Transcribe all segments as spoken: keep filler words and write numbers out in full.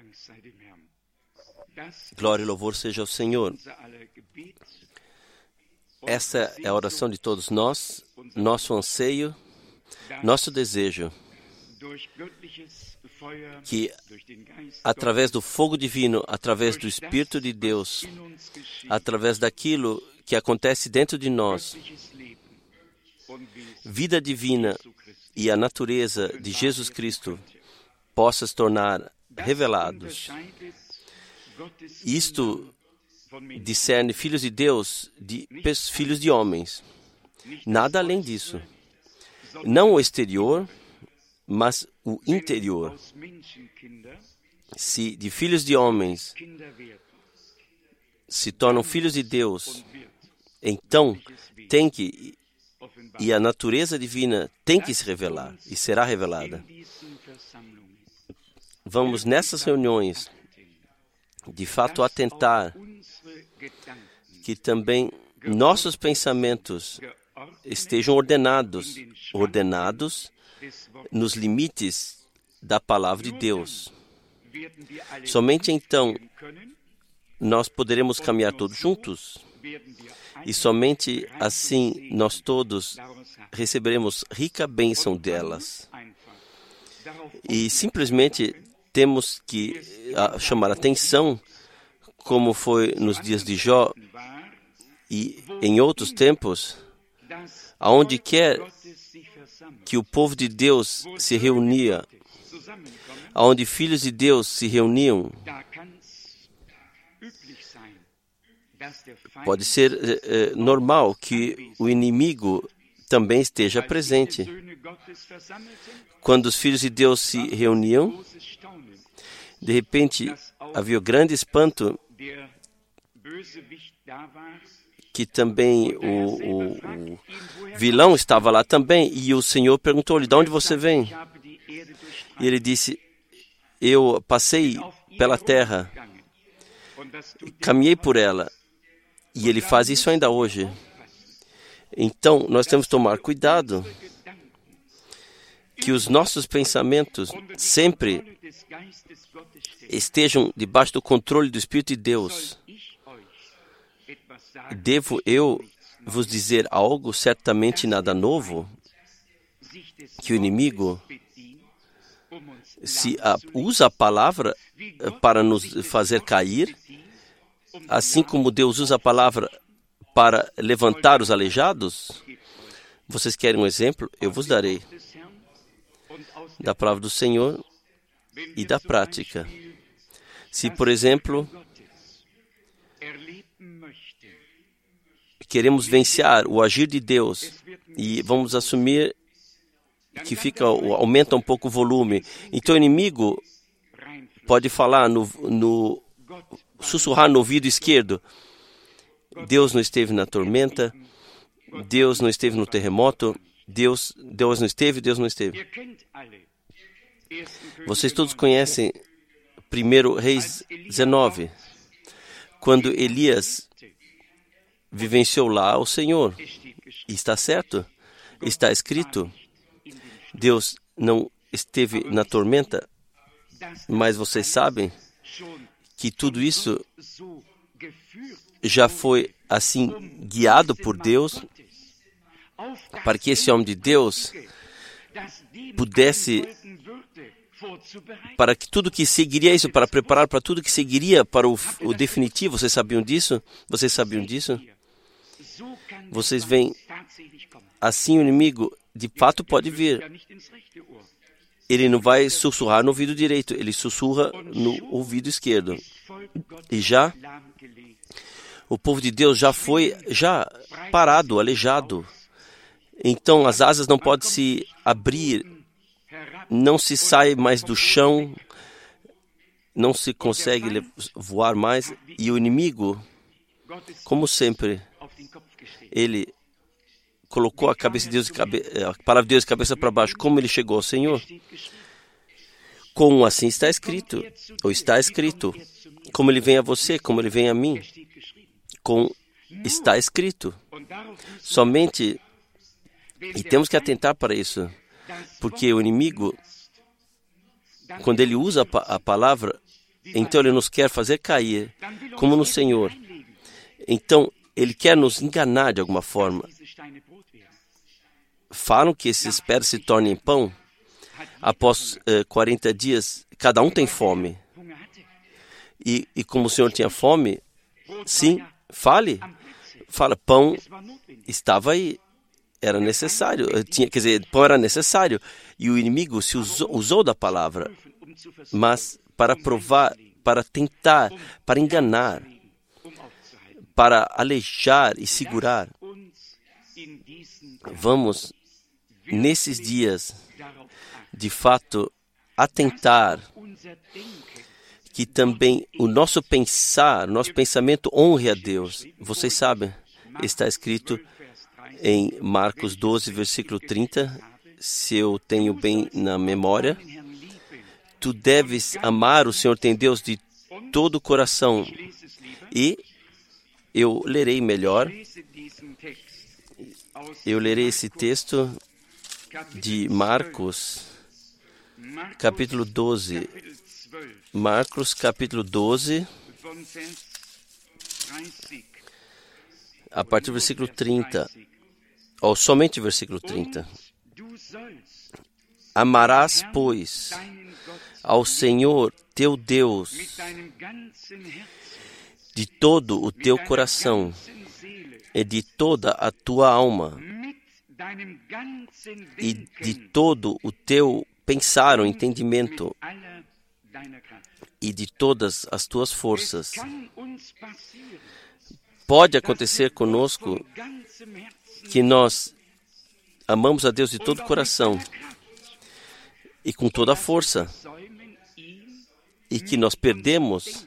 Glória e louvor seja ao Senhor. Essa é a oração de todos nós, nosso anseio, nosso desejo, que através do fogo divino, através do Espírito de Deus, através daquilo que acontece dentro de nós, vida divina e a natureza de Jesus Cristo possa se tornar revelados. Isto discerne filhos de Deus de filhos de homens. Nada além disso. Não o exterior, mas o interior. Se de filhos de homens se tornam filhos de Deus, então tem que, e a natureza divina tem que se revelar, e será revelada. Vamos nessas reuniões, de fato, atentar que também nossos pensamentos estejam ordenados, ordenados nos limites da palavra de Deus. Somente então nós poderemos caminhar todos juntos e somente assim nós todos receberemos rica bênção delas. E simplesmente temos que uh, chamar atenção, como foi nos dias de Jó e em outros tempos, aonde quer que o povo de Deus se reunia, aonde filhos de Deus se reuniam, pode ser uh, normal que o inimigo também esteja presente. Quando os filhos de Deus se reuniam, de repente havia um grande espanto que também o, o, o vilão estava lá também, e o Senhor perguntou-lhe, de onde você vem? E ele disse, eu passei pela terra, caminhei por ela, e ele faz isso ainda hoje. Então, nós temos que tomar cuidado que os nossos pensamentos sempre estejam debaixo do controle do Espírito de Deus. Devo eu vos dizer algo, certamente nada novo, que o inimigo se a, usa a palavra para nos fazer cair, assim como Deus usa a palavra para levantar os aleijados? Vocês querem um exemplo? Eu vos darei da palavra do Senhor e da prática. Se, por exemplo, queremos vencer o agir de Deus e vamos assumir que fica, aumenta um pouco o volume, então o inimigo pode falar no, no sussurrar no ouvido esquerdo, Deus não esteve na tormenta, Deus não esteve no terremoto, Deus, Deus não esteve, Deus não esteve. Vocês todos conhecem primeiro Reis dezenove, quando Elias vivenciou lá o Senhor. E está certo, está escrito, Deus não esteve na tormenta, mas vocês sabem que tudo isso já foi assim guiado por Deus para que esse homem de Deus pudesse, para que tudo que seguiria isso, para preparar para tudo que seguiria para o, o definitivo. Vocês sabiam disso? Vocês sabiam disso? Vocês veem, assim o inimigo de fato pode vir. Ele não vai sussurrar no ouvido direito, ele sussurra no ouvido esquerdo. E já o povo de Deus já foi já parado, aleijado. Então as asas não podem se abrir, não se sai mais do chão, não se consegue voar mais. E o inimigo, como sempre, ele colocou a cabeça de Deus, a palavra de Deus de cabeça para baixo. Como ele chegou ao Senhor? Como assim está escrito? Ou está escrito? Como ele vem a você, como ele vem a mim? Com está escrito. Somente, e temos que atentar para isso, porque o inimigo, quando ele usa a palavra, Então Ele nos quer fazer cair, como no Senhor. Então Ele quer nos enganar de alguma forma. Falam que esses pedras se tornem pão. Após uh, quarenta dias, cada um tem fome. E, e como o Senhor tinha fome, sim, fale. Fala, pão estava aí. Era necessário. Tinha, quer dizer, pão era necessário. E o inimigo se usou, usou da palavra. Mas para provar, para tentar, para enganar, para aleijar e segurar. Vamos, nesses dias, de fato, atentar que também o nosso pensar, nosso pensamento honre a Deus. Vocês sabem, está escrito em Marcos doze, versículo trinta, se eu tenho bem na memória, tu deves amar o Senhor teu Deus de todo o coração. E eu lerei melhor, eu lerei esse texto de Marcos, capítulo doze. Marcos, capítulo doze, a partir do versículo trinta, ou somente o versículo trinta. Amarás, pois, ao Senhor teu Deus de todo o teu coração e de toda a tua alma e de todo o teu pensar ou entendimento e de todas as tuas forças. Pode acontecer conosco que nós amamos a Deus de todo o coração e com toda a força, e que nós perdemos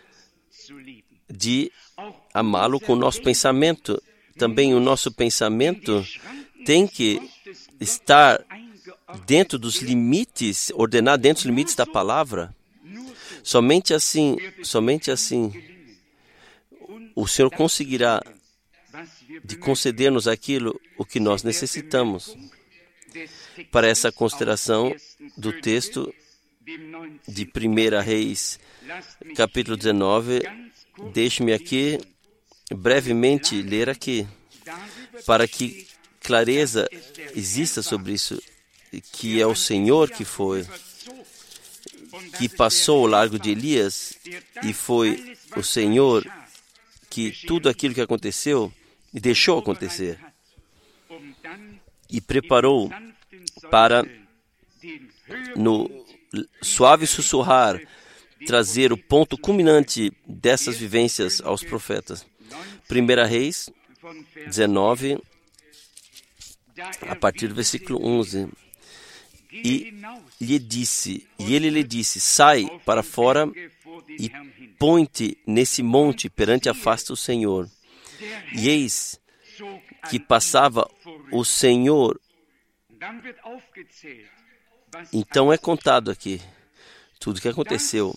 de amá-lo com o nosso pensamento. Também o nosso pensamento tem que estar dentro dos limites, ordenado dentro dos limites da palavra. Somente assim, somente assim, o Senhor conseguirá de conceder-nos aquilo o que nós necessitamos. Para essa consideração do texto de primeira Reis, capítulo dezenove, deixe-me aqui brevemente ler aqui, para que clareza exista sobre isso, que é o Senhor que foi, que passou o largo de Elias, e foi o Senhor que tudo aquilo que aconteceu e deixou acontecer e preparou para, no suave sussurrar, trazer o ponto culminante dessas vivências aos profetas. primeira Reis dezenove, a partir do versículo onze. E lhe disse, e ele lhe disse, sai para fora e põe-te nesse monte perante a face do Senhor. E eis que passava o Senhor. Então é contado aqui tudo o que aconteceu.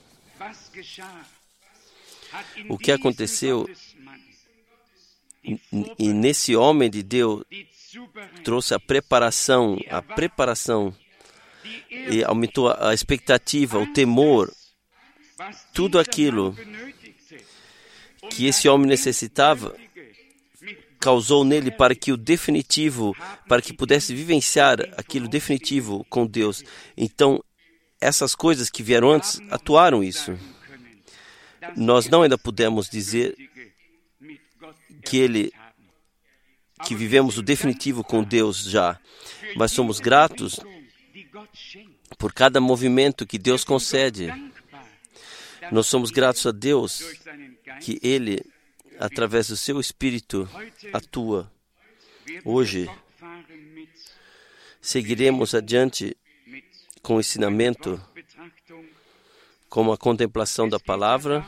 O que aconteceu, e, e nesse homem de Deus trouxe a preparação, a preparação, e aumentou a expectativa, o temor, tudo aquilo que esse homem necessitava, causou nele para que o definitivo, para que pudesse vivenciar aquilo definitivo com Deus. Então, essas coisas que vieram antes atuaram isso. Nós não ainda podemos dizer que ele, que vivemos o definitivo com Deus já, mas somos gratos por cada movimento que Deus concede. Nós somos gratos a Deus que Ele, através do seu Espírito, atua. Hoje, seguiremos adiante com o ensinamento, com a contemplação da palavra.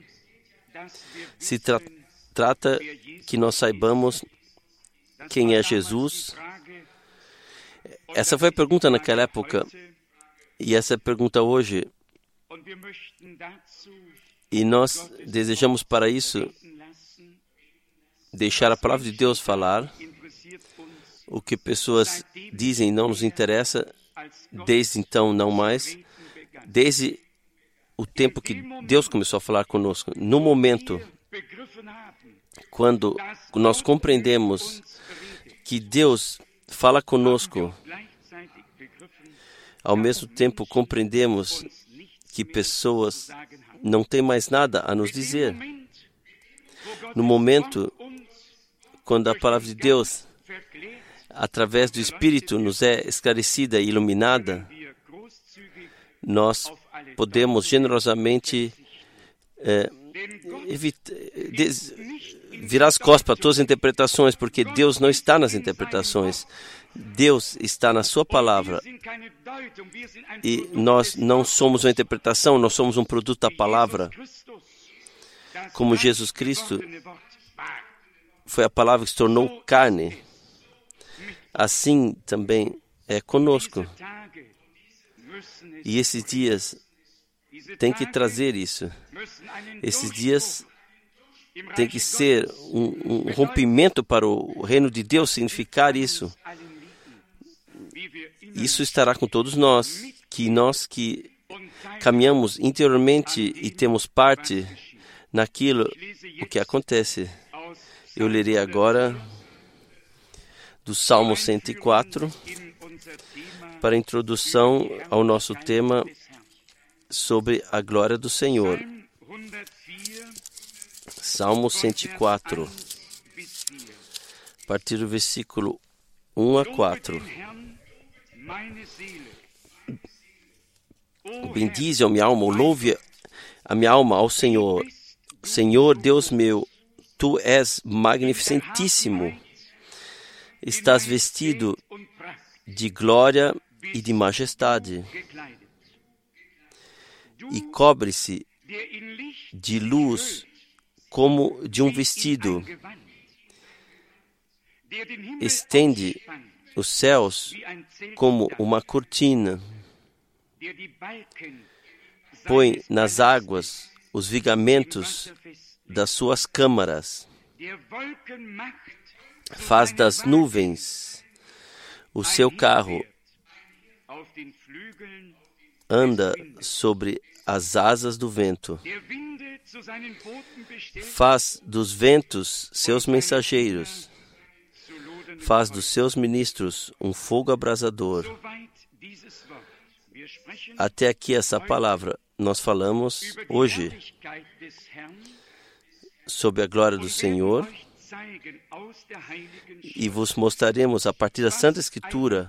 Se tra trata que nós saibamos quem é Jesus. Essa foi a pergunta naquela época, e essa é a pergunta hoje. E nós desejamos para isso deixar a palavra de Deus falar. O que pessoas dizem não nos interessa, desde então não mais. Desde o tempo que Deus começou a falar conosco. No momento, quando nós compreendemos que Deus fala conosco, ao mesmo tempo compreendemos que pessoas não têm mais nada a nos dizer. No momento, quando a palavra de Deus, através do Espírito, nos é esclarecida e iluminada, nós podemos generosamente é, evita, des, virar as costas para todas as interpretações, porque Deus não está nas interpretações. Deus está na sua palavra. E nós não somos uma interpretação, nós somos um produto da palavra. Como Jesus Cristo foi a palavra que se tornou carne, assim também é conosco. E esses dias tem que trazer isso. Esses dias tem que ser um, um rompimento para o reino de Deus, significar isso. Isso estará com todos nós, que nós que caminhamos interiormente e temos parte naquilo o que acontece. Eu lerei agora do Salmo cento e quatro, para a introdução ao nosso tema sobre a glória do Senhor. Salmo cento e quatro, a partir do versículo um a quatro. Bendize a minha alma, louve a minha alma ao Senhor. Senhor Deus meu, Tu és magnificentíssimo. Estás vestido de glória e de majestade, e cobre-se de luz como de um vestido. Estende os céus como uma cortina. Põe nas águas os vigamentos das suas câmaras. Faz das nuvens o seu carro. Anda sobre as asas do vento. Faz dos ventos seus mensageiros. Faz dos seus ministros um fogo abrasador. Até aqui essa palavra. Nós falamos hoje sobre a glória do Senhor e vos mostraremos a partir da Santa Escritura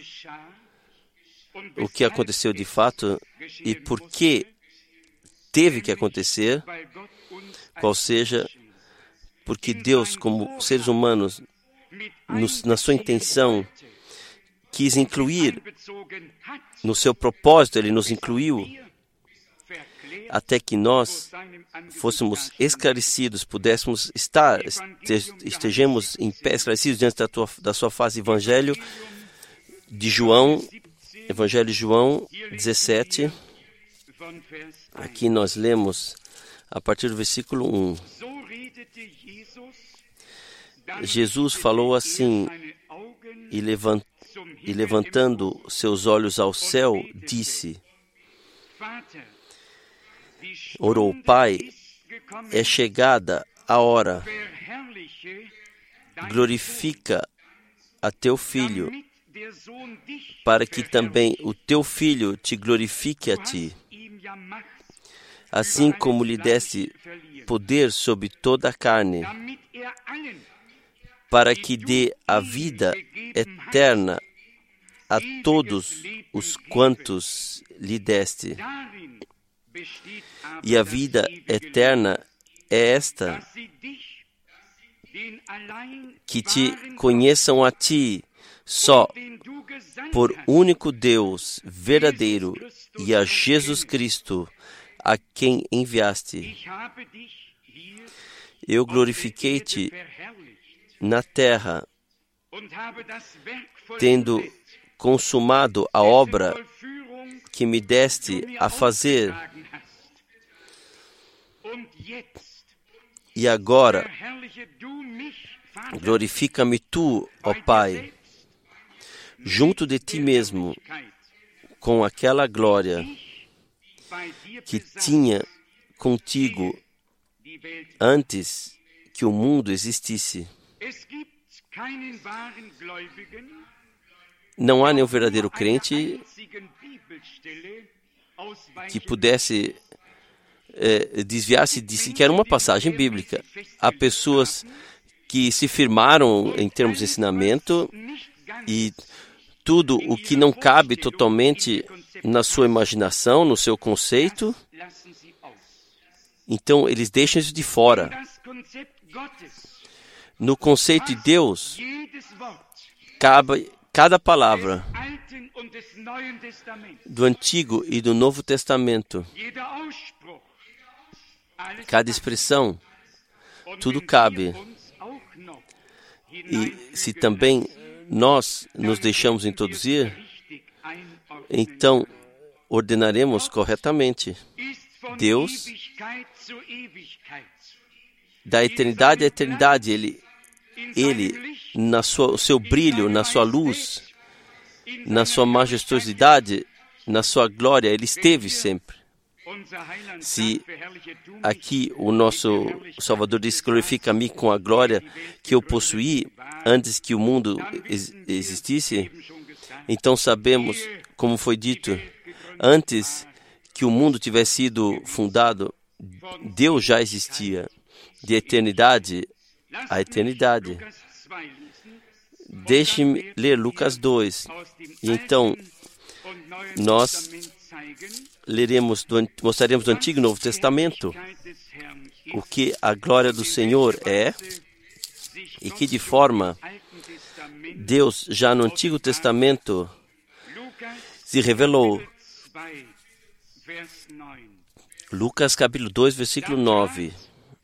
o que aconteceu de fato e por que teve que acontecer, qual seja, porque Deus, como seres humanos, nos, na sua intenção, quis incluir, no seu propósito, Ele nos incluiu, até que nós fôssemos esclarecidos, pudéssemos estar, estejamos em pé esclarecidos diante da, tua, da sua face. Evangelho de João, Evangelho de João dezessete, aqui nós lemos a partir do versículo um. Jesus falou assim, e, levant, e levantando seus olhos ao céu, disse, orou, Pai, é chegada a hora, glorifica a teu Filho, para que também o teu Filho te glorifique a ti, assim como lhe deste poder sobre toda a carne, para que dê a vida eterna a todos os quantos lhe deste. E a vida eterna é esta, que te conheçam a ti, só por único Deus verdadeiro, e a Jesus Cristo, a quem enviaste. Eu glorifiquei-te na terra, tendo consumado a obra que me deste a fazer. E agora, glorifica-me tu, ó Pai, junto de ti mesmo, com aquela glória que tinha contigo antes que o mundo existisse. Não há nenhum verdadeiro crente que pudesse é, desviar-se de sequer uma passagem bíblica. Há pessoas que se firmaram em termos de ensinamento e tudo o que não cabe totalmente na sua imaginação, no seu conceito, então eles deixam isso de fora. No conceito de Deus, cabe cada palavra do Antigo e do Novo Testamento, cada expressão, tudo cabe. E se também nós nos deixamos introduzir, então ordenaremos corretamente. Deus, da eternidade à eternidade, Ele, ele na sua, o seu brilho, na sua luz, na sua majestosidade, na sua glória, Ele esteve sempre. Se aqui o nosso Salvador diz: glorifica-me com a glória que eu possuí antes que o mundo existisse, então sabemos, como foi dito, antes que o mundo tivesse sido fundado, Deus já existia, de eternidade à eternidade. Deixe-me ler Lucas dois. E então, nós leremos, do, mostraremos do Antigo e Novo Testamento o que a glória do Senhor é e que de forma Deus já no Antigo Testamento se revelou. Lucas capítulo dois, versículo nove.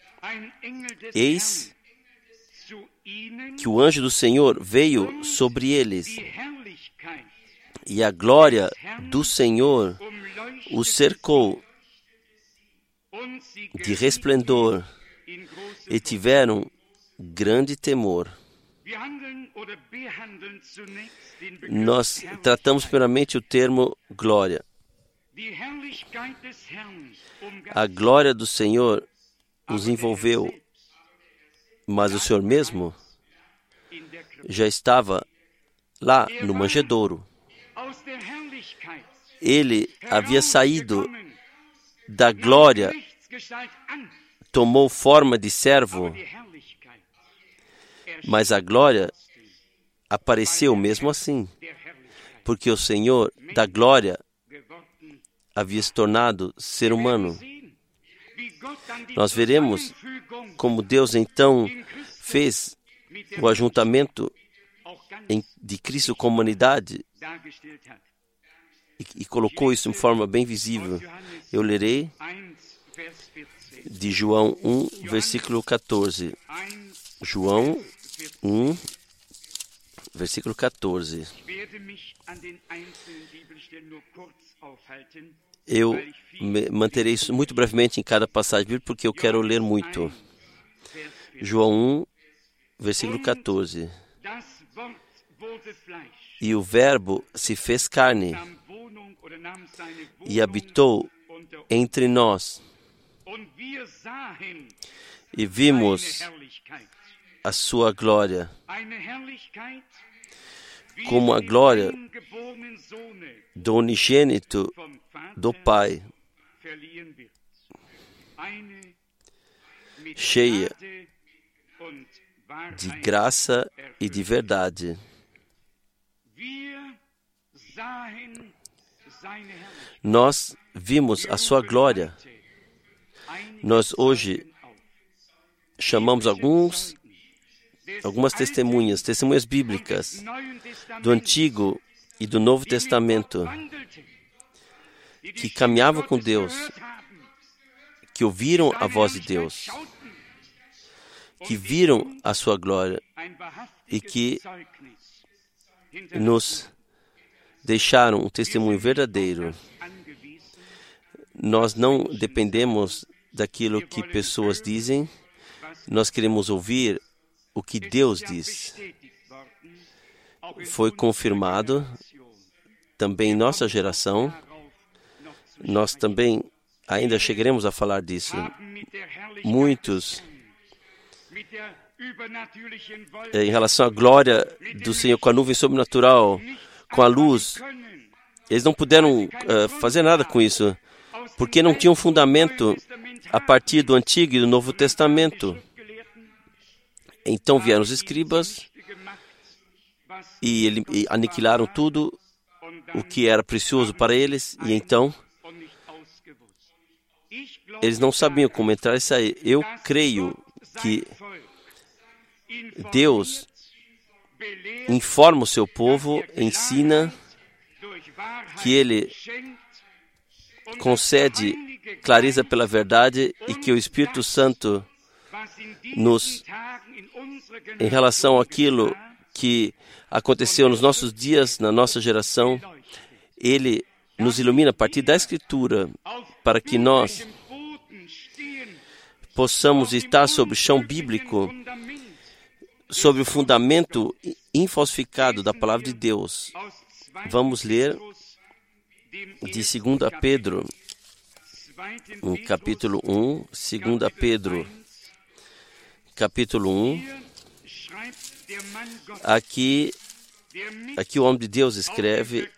Eis que o anjo do Senhor veio sobre eles, e a glória do Senhor os cercou de resplendor, e tiveram grande temor. Nós tratamos primeiramente o termo glória. A glória do Senhor nos envolveu, mas o Senhor mesmo já estava lá no manjedouro. Ele havia saído da glória, tomou forma de servo, mas a glória apareceu mesmo assim, porque o Senhor da glória havia se tornado ser humano. Nós veremos como Deus então fez o ajuntamento de Cristo com a humanidade e, e colocou isso de forma bem visível. Eu lerei de João um, versículo catorze. João um, versículo catorze. Eu me manterei isso muito brevemente em cada passagem bíblica, porque eu quero ler muito. João um, versículo catorze. E o Verbo se fez carne e habitou entre nós, e vimos a sua glória, como a glória do unigênito do Pai, cheia de graça e de verdade. Nós vimos a sua glória. Nós hoje chamamos alguns, algumas testemunhas, testemunhas bíblicas do Antigo e do Novo Testamento, que caminhavam com Deus, que ouviram a voz de Deus, que viram a sua glória e que nos deixaram um testemunho verdadeiro. Nós não dependemos daquilo que pessoas dizem, nós queremos ouvir o que Deus diz. Foi confirmado também em nossa geração, Nós também ainda chegaremos a falar disso. Muitos, em relação à glória do Senhor, com a nuvem sobrenatural, com a luz, eles não puderam uh, fazer nada com isso, porque não tinham fundamento a partir do Antigo e do Novo Testamento. Então vieram os escribas e, ele, e aniquilaram tudo o que era precioso para eles, e então eles não sabiam como entrar e sair. Eu creio que Deus informa o seu povo, ensina, que Ele concede clareza pela verdade e que o Espírito Santo nos, em relação àquilo que aconteceu nos nossos dias, na nossa geração, Ele nos ilumina a partir da Escritura para que nós possamos estar sobre o chão bíblico, sobre o fundamento infalsificado da Palavra de Deus. Vamos ler de segunda Pedro, no capítulo um, segunda Pedro, capítulo um. Aqui, aqui o homem de Deus escreve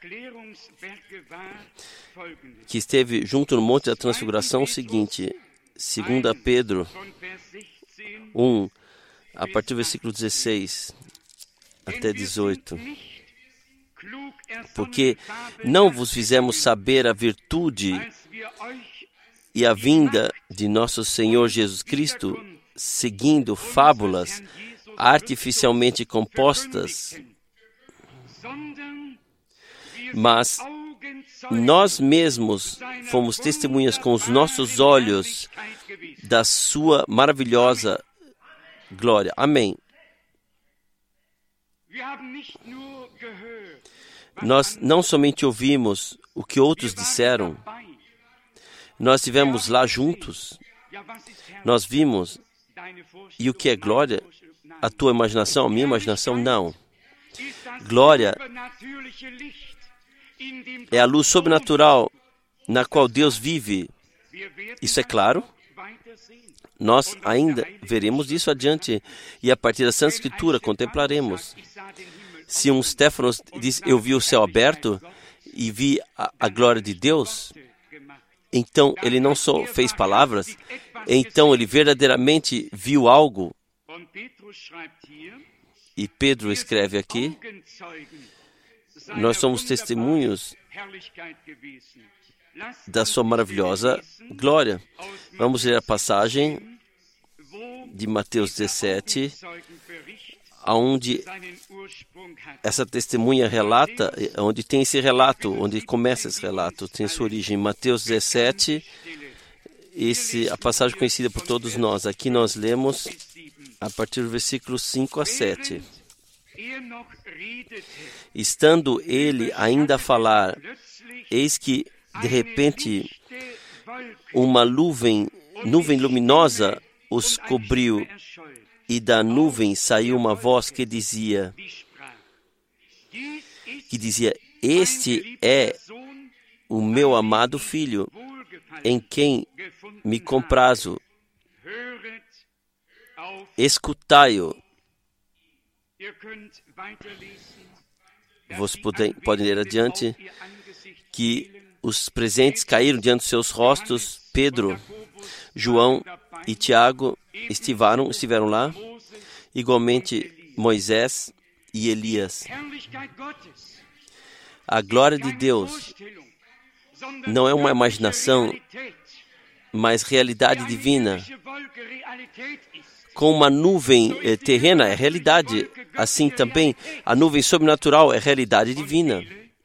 que esteve junto no Monte da Transfiguração o seguinte, segunda Pedro um, a partir do versículo dezesseis até dezoito. Porque não vos fizemos saber a virtude e a vinda de nosso Senhor Jesus Cristo, seguindo fábulas artificialmente compostas, mas nós mesmos fomos testemunhas com os nossos olhos da sua maravilhosa glória. Amém. Nós não somente ouvimos o que outros disseram, nós estivemos lá juntos, nós vimos. E o que é glória? A tua imaginação, a minha imaginação? Não. Glória é a luz sobrenatural na qual Deus vive. Isso é claro? Nós ainda veremos isso adiante e a partir da Santa Escritura contemplaremos. Se um Stefanos diz, eu vi o céu aberto e vi a, a glória de Deus, então ele não só fez palavras, então ele verdadeiramente viu algo. E Pedro escreve aqui, nós somos testemunhos da sua maravilhosa glória. Vamos ler a passagem de Mateus dezessete, onde essa testemunha relata, onde tem esse relato, onde começa esse relato, tem sua origem. Mateus dezessete, esse, a passagem conhecida por todos nós. Aqui nós lemos a partir do versículo cinco a sete. Estando ele ainda a falar, eis que, de repente, uma nuvem, nuvem luminosa os cobriu, e da nuvem saiu uma voz que dizia, que dizia, este é o meu amado filho, em quem me comprazo. Escutai-o. Vocês podem, podem ler adiante que os presentes caíram diante dos seus rostos. Pedro, João e Tiago estiveram, estiveram lá, igualmente Moisés e Elias. A glória de Deus não é uma imaginação, mas realidade divina. Com uma nuvem eh, terrena é realidade, assim também a nuvem sobrenatural é realidade divina.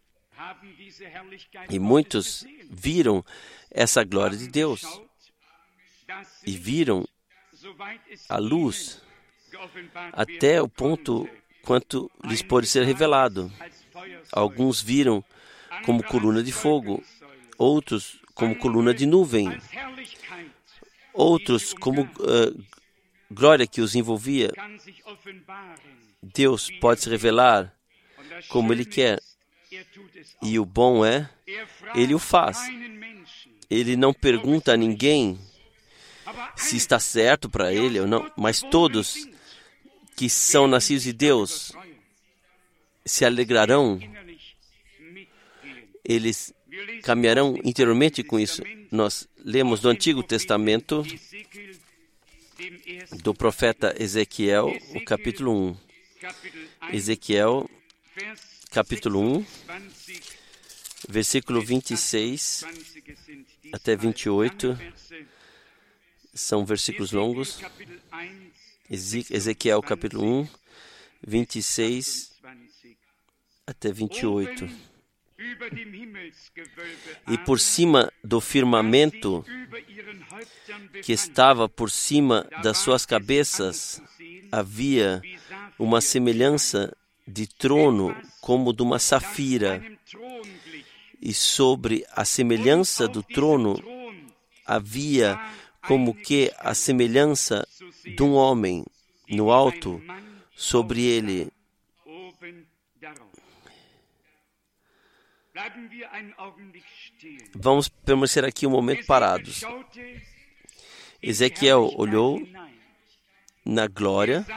E muitos viram essa glória de Deus e viram a luz até o ponto quanto lhes pode ser revelado. Alguns viram como coluna de fogo, outros como coluna de nuvem, outros como uh, glória que os envolvia. Deus pode se revelar como Ele quer. E o bom é, ele o faz. Ele não pergunta a ninguém se está certo para ele ou não, mas todos que são nascidos de Deus se alegrarão, eles caminharão interiormente com isso. Nós lemos do Antigo Testamento, do profeta Ezequiel, o capítulo um. Ezequiel, capítulo um, versículo vinte e seis até vinte e oito. São versículos longos. Ezequiel, capítulo um, vinte e seis até vinte e oito. E por cima do firmamento que estava por cima das suas cabeças, havia uma semelhança de trono como de uma safira. E sobre a semelhança do trono havia como que a semelhança de um homem no alto sobre ele. Vamos permanecer aqui um momento parados. Ezequiel olhou na glória,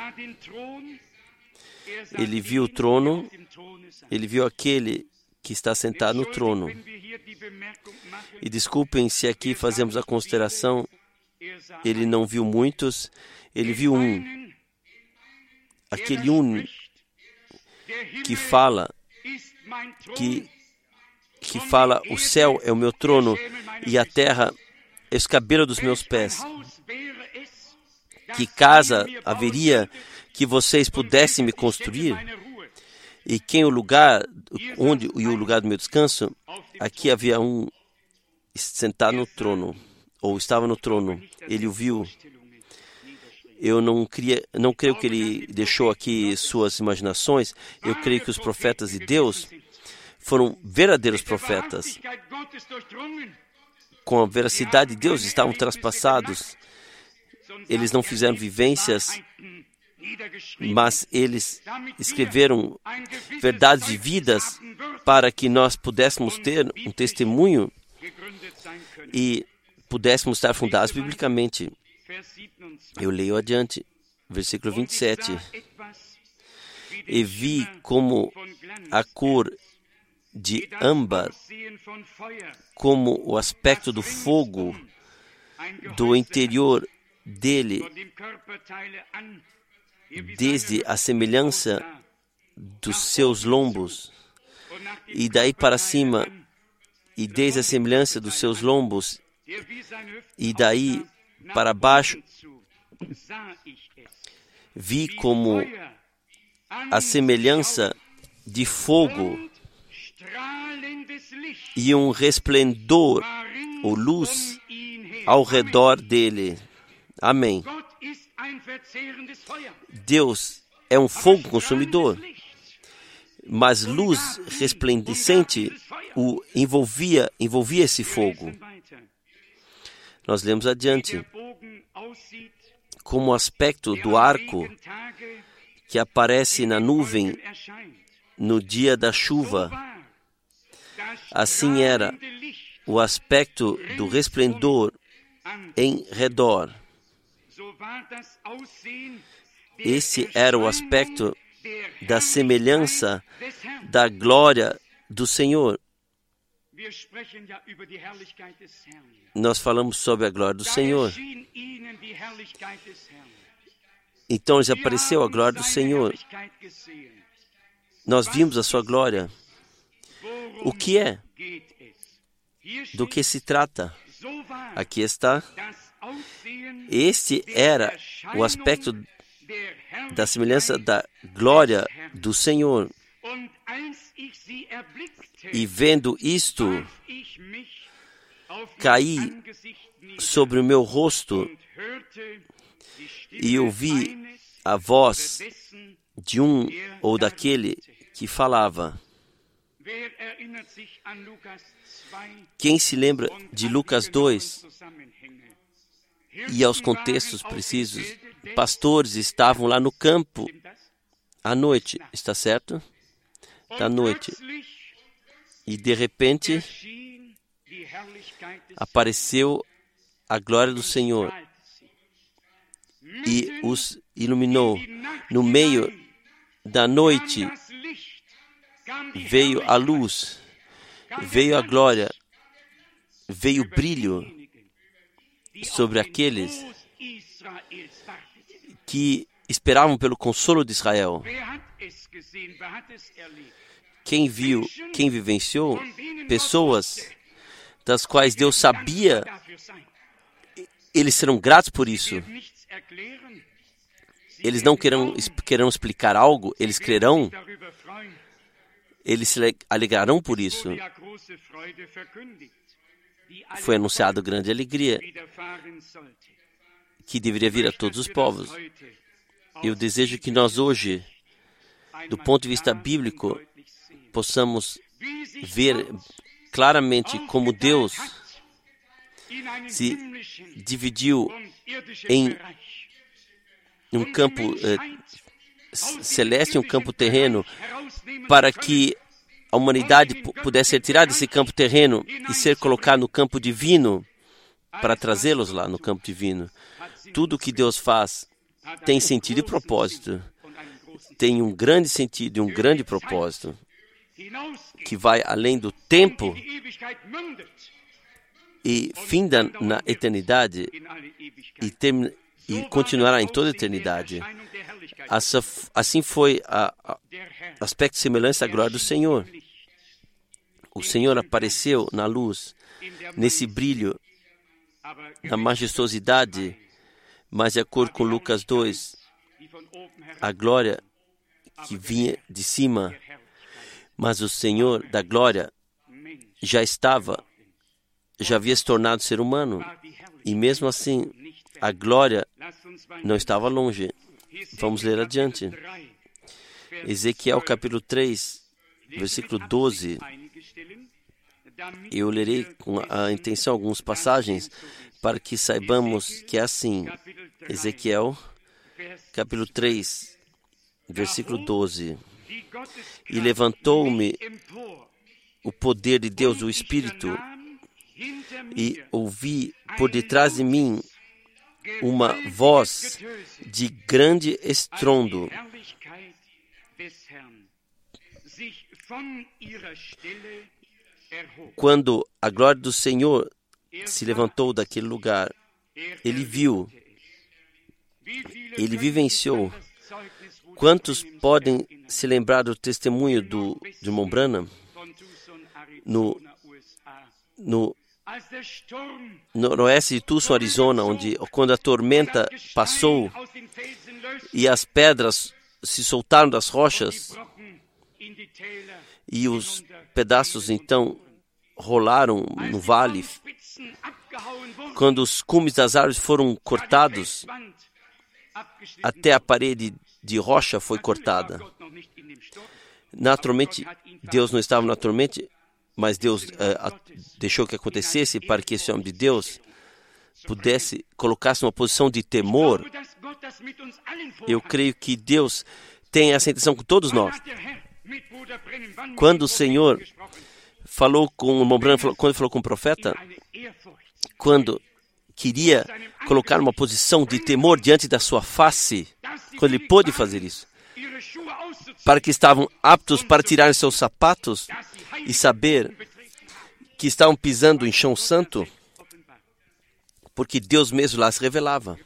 ele viu o trono, ele viu aquele que está sentado no trono. E desculpem se aqui fazemos a consideração, ele não viu muitos, ele viu um. Aquele um que fala, que, que fala, o céu é o meu trono e a terra é o cabelo dos meus pés. Que casa haveria que vocês pudessem me construir? E quem o lugar, onde e o lugar do meu descanso? Aqui havia um sentado no trono, ou estava no trono. Ele o viu. Eu não, queria, não creio que ele deixou aqui suas imaginações. Eu creio que os profetas de Deus foram verdadeiros profetas. Com a veracidade de Deus estavam traspassados. Eles não fizeram vivências, mas eles escreveram verdades de vidas para que nós pudéssemos ter um testemunho e pudéssemos estar fundados biblicamente. Eu leio adiante, versículo vinte e sete. E vi como a cor de âmbar, como o aspecto do fogo do interior dele, desde a semelhança dos seus lombos, e daí para cima, e desde a semelhança dos seus lombos, e daí para baixo, vi como a semelhança de fogo e um resplendor ou luz ao redor dele. Amém. Deus é um fogo consumidor, mas luz resplandecente o envolvia, envolvia esse fogo. Nós lemos adiante como o aspecto do arco que aparece na nuvem no dia da chuva. Assim era o aspecto do resplendor em redor. Esse era o aspecto da semelhança da glória do Senhor. Nós falamos sobre a glória do Senhor. Então lhes apareceu a glória do Senhor. Nós vimos a sua glória. O que é? Do que se trata? Aqui está. Este era o aspecto da semelhança da glória do Senhor. E vendo isto, caí sobre o meu rosto e ouvi a voz de um ou daquele que falava. Quem se lembra de Lucas dois e aos contextos precisos? Pastores estavam lá no campo à noite, está certo? Da noite. E de repente apareceu a glória do Senhor e os iluminou. No meio da noite veio a luz, veio a glória, veio o brilho sobre aqueles que esperavam pelo consolo de Israel. Quem viu, quem vivenciou, pessoas das quais Deus sabia, eles serão gratos por isso. Eles não querão, querão explicar algo, eles crerão, eles se alegrarão por isso. Foi anunciado grande alegria que deveria vir a todos os povos. Eu desejo que nós hoje, do ponto de vista bíblico, possamos ver claramente como Deus se dividiu em um campo eh, celeste e um campo terreno, para que a humanidade pudesse ser tirada desse campo terreno e ser colocada no campo divino, para trazê-los lá no campo divino. Tudo o que Deus faz tem sentido e propósito. Tem um grande sentido e um grande propósito, que vai além do tempo e finda na eternidade e, tem, e continuará em toda a eternidade. Assim foi o aspecto semelhante à glória do Senhor. O Senhor apareceu na luz, nesse brilho, na majestosidade, mas de acordo com Lucas dois, a glória que vinha de cima, mas o Senhor da glória já estava, já havia se tornado ser humano, e mesmo assim a glória não estava longe. Vamos ler adiante. Ezequiel capítulo três, versículo doze. Eu lerei com a intenção algumas passagens para que saibamos que é assim. Ezequiel capítulo três, versículo doze. E levantou-me o poder de Deus, o Espírito, e ouvi por detrás de mim uma voz de grande estrondo, quando a glória do Senhor se levantou daquele lugar. Ele viu, ele vivenciou. Quantos podem se lembrar do testemunho do, de irmão Branham no, no noroeste de Tucson, Arizona, onde quando a tormenta passou e as pedras se soltaram das rochas e os pedaços então rolaram no vale, quando os cumes das árvores foram cortados, até a parede de rocha foi cortada. Naturalmente, Deus não estava na tormenta, mas Deus uh, deixou que acontecesse para que esse homem de Deus pudesse colocar-se numa posição de temor. Eu creio que Deus tem essa intenção com todos nós. Quando o Senhor falou com o irmão Branham, quando falou com o profeta, quando queria colocar uma posição de temor diante da sua face, quando ele pôde fazer isso, para que estavam aptos para tirar seus sapatos e saber que estavam pisando em chão santo, porque Deus mesmo lá se revelava.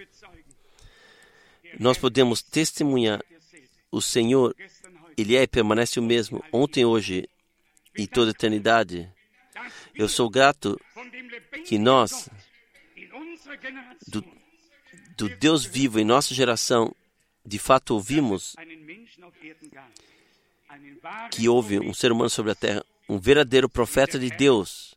Nós podemos testemunhar o Senhor, Ele é e permanece o mesmo, ontem, hoje e toda a eternidade. Eu sou grato que nós, do, do Deus vivo em nossa geração, de fato ouvimos que houve um ser humano sobre a terra, um verdadeiro profeta de Deus,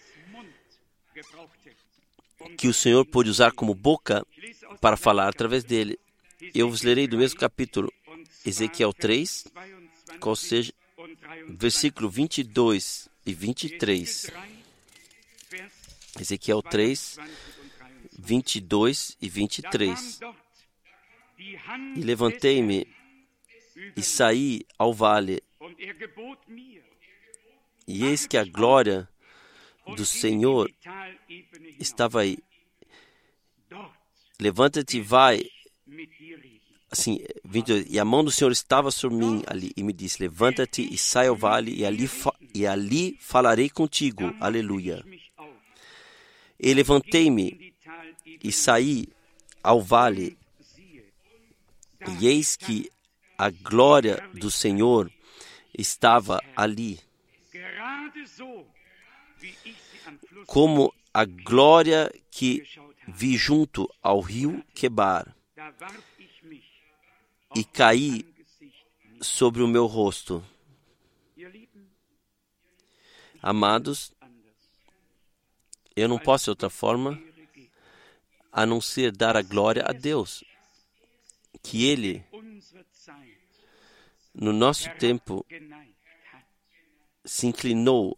que o Senhor pôde usar como boca para falar através dele. Eu vos lerei do mesmo capítulo, Ezequiel três, qual seja, versículo vinte e dois e vinte e três. Ezequiel três, vinte e dois e vinte e três. E levantei-me e saí ao vale, E eis que a glória do Senhor estava aí. Levanta-te e vai. Assim, e a mão do Senhor estava sobre mim ali e me disse: levanta-te e sai ao vale e ali, e ali falarei contigo. Aleluia. E levantei-me e saí ao vale, e eis que a glória do Senhor estava ali, como a glória que vi junto ao rio Quebar, e caí sobre o meu rosto. Amados, eu não posso de outra forma a não ser dar a glória a Deus, que Ele, no nosso tempo, se inclinou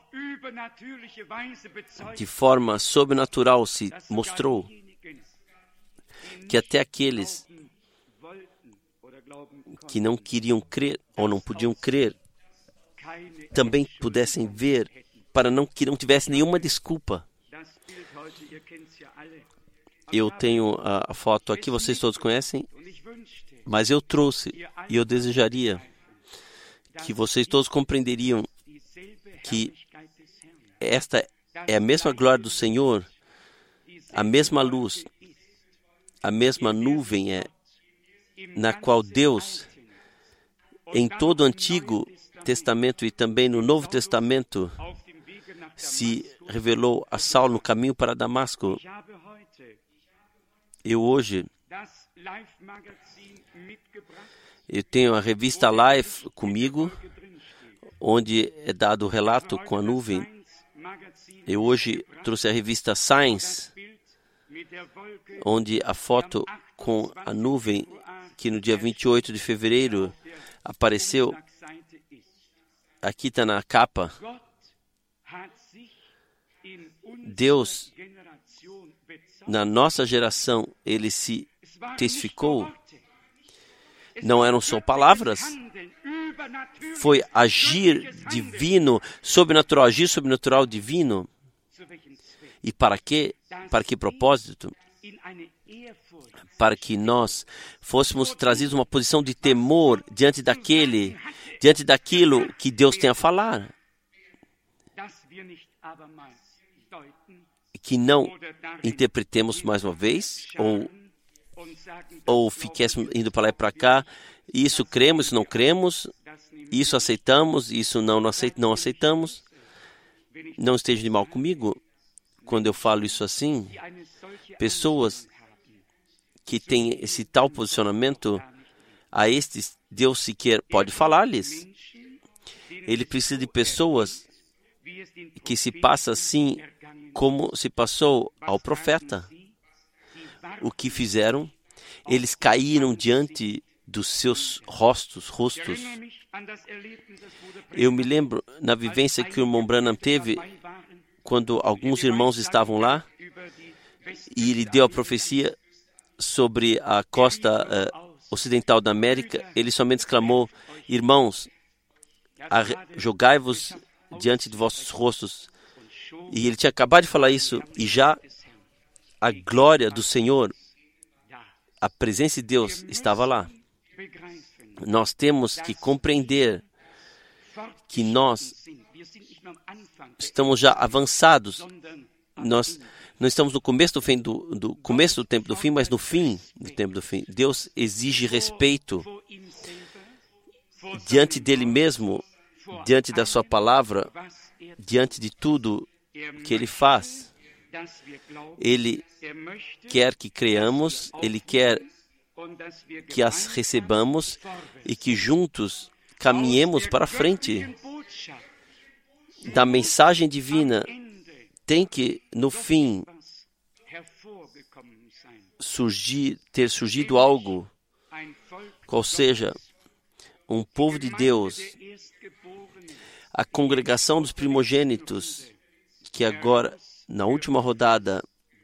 de forma sobrenatural, se mostrou que até aqueles que não queriam crer ou não podiam crer também pudessem ver, para não que não tivesse nenhuma desculpa. Eu tenho a foto aqui, vocês todos conhecem, mas eu trouxe e eu desejaria que vocês todos compreenderiam que esta é a mesma glória do Senhor, a mesma luz, a mesma nuvem é na qual Deus, em todo o Antigo Testamento e também no Novo Testamento, se revelou a Saulo no caminho para Damasco. Eu hoje, eu tenho a revista Life comigo, onde é dado o relato com a nuvem. Eu hoje trouxe a revista Science, onde a foto com a nuvem, que no dia vinte e oito de fevereiro apareceu, aqui está na capa. Deus, na nossa geração, Ele se testificou. Não eram só palavras, foi agir divino, sobrenatural, agir sobrenatural divino. E para quê? Para que propósito? Para que nós fôssemos trazidos a uma posição de temor diante daquele, diante daquilo que Deus tem a falar. Que não interpretemos mais uma vez, ou, ou fiquéssemos indo para lá e para cá, isso cremos, isso não cremos, isso aceitamos, isso não, não, aceit, não aceitamos. Não esteja de mal comigo quando eu falo isso assim. Pessoas que têm esse tal posicionamento, a estes Deus sequer pode falar-lhes. Ele precisa de pessoas que se passa assim como se passou ao profeta. O que fizeram? Eles caíram diante dos seus rostos, rostos. Eu me lembro na vivência que o irmão Branham teve quando alguns irmãos estavam lá e ele deu a profecia sobre a costa uh, ocidental da América. Ele somente exclamou: irmãos, jogai-vos diante de vossos rostos. E ele tinha acabado de falar isso, e já a glória do Senhor, a presença de Deus estava lá. Nós temos que compreender que nós estamos já avançados. Nós não estamos no começo do fim do, do começo do tempo do fim, mas no fim do tempo do fim. Deus exige respeito diante dele mesmo, diante da sua palavra, diante de tudo que ele faz. Ele quer que creamos, ele quer que as recebamos e que juntos caminhemos para frente. Da mensagem divina tem que, no fim, surgir, ter surgido algo, qual seja, um povo de Deus, a congregação dos primogênitos, que agora, na última rodada,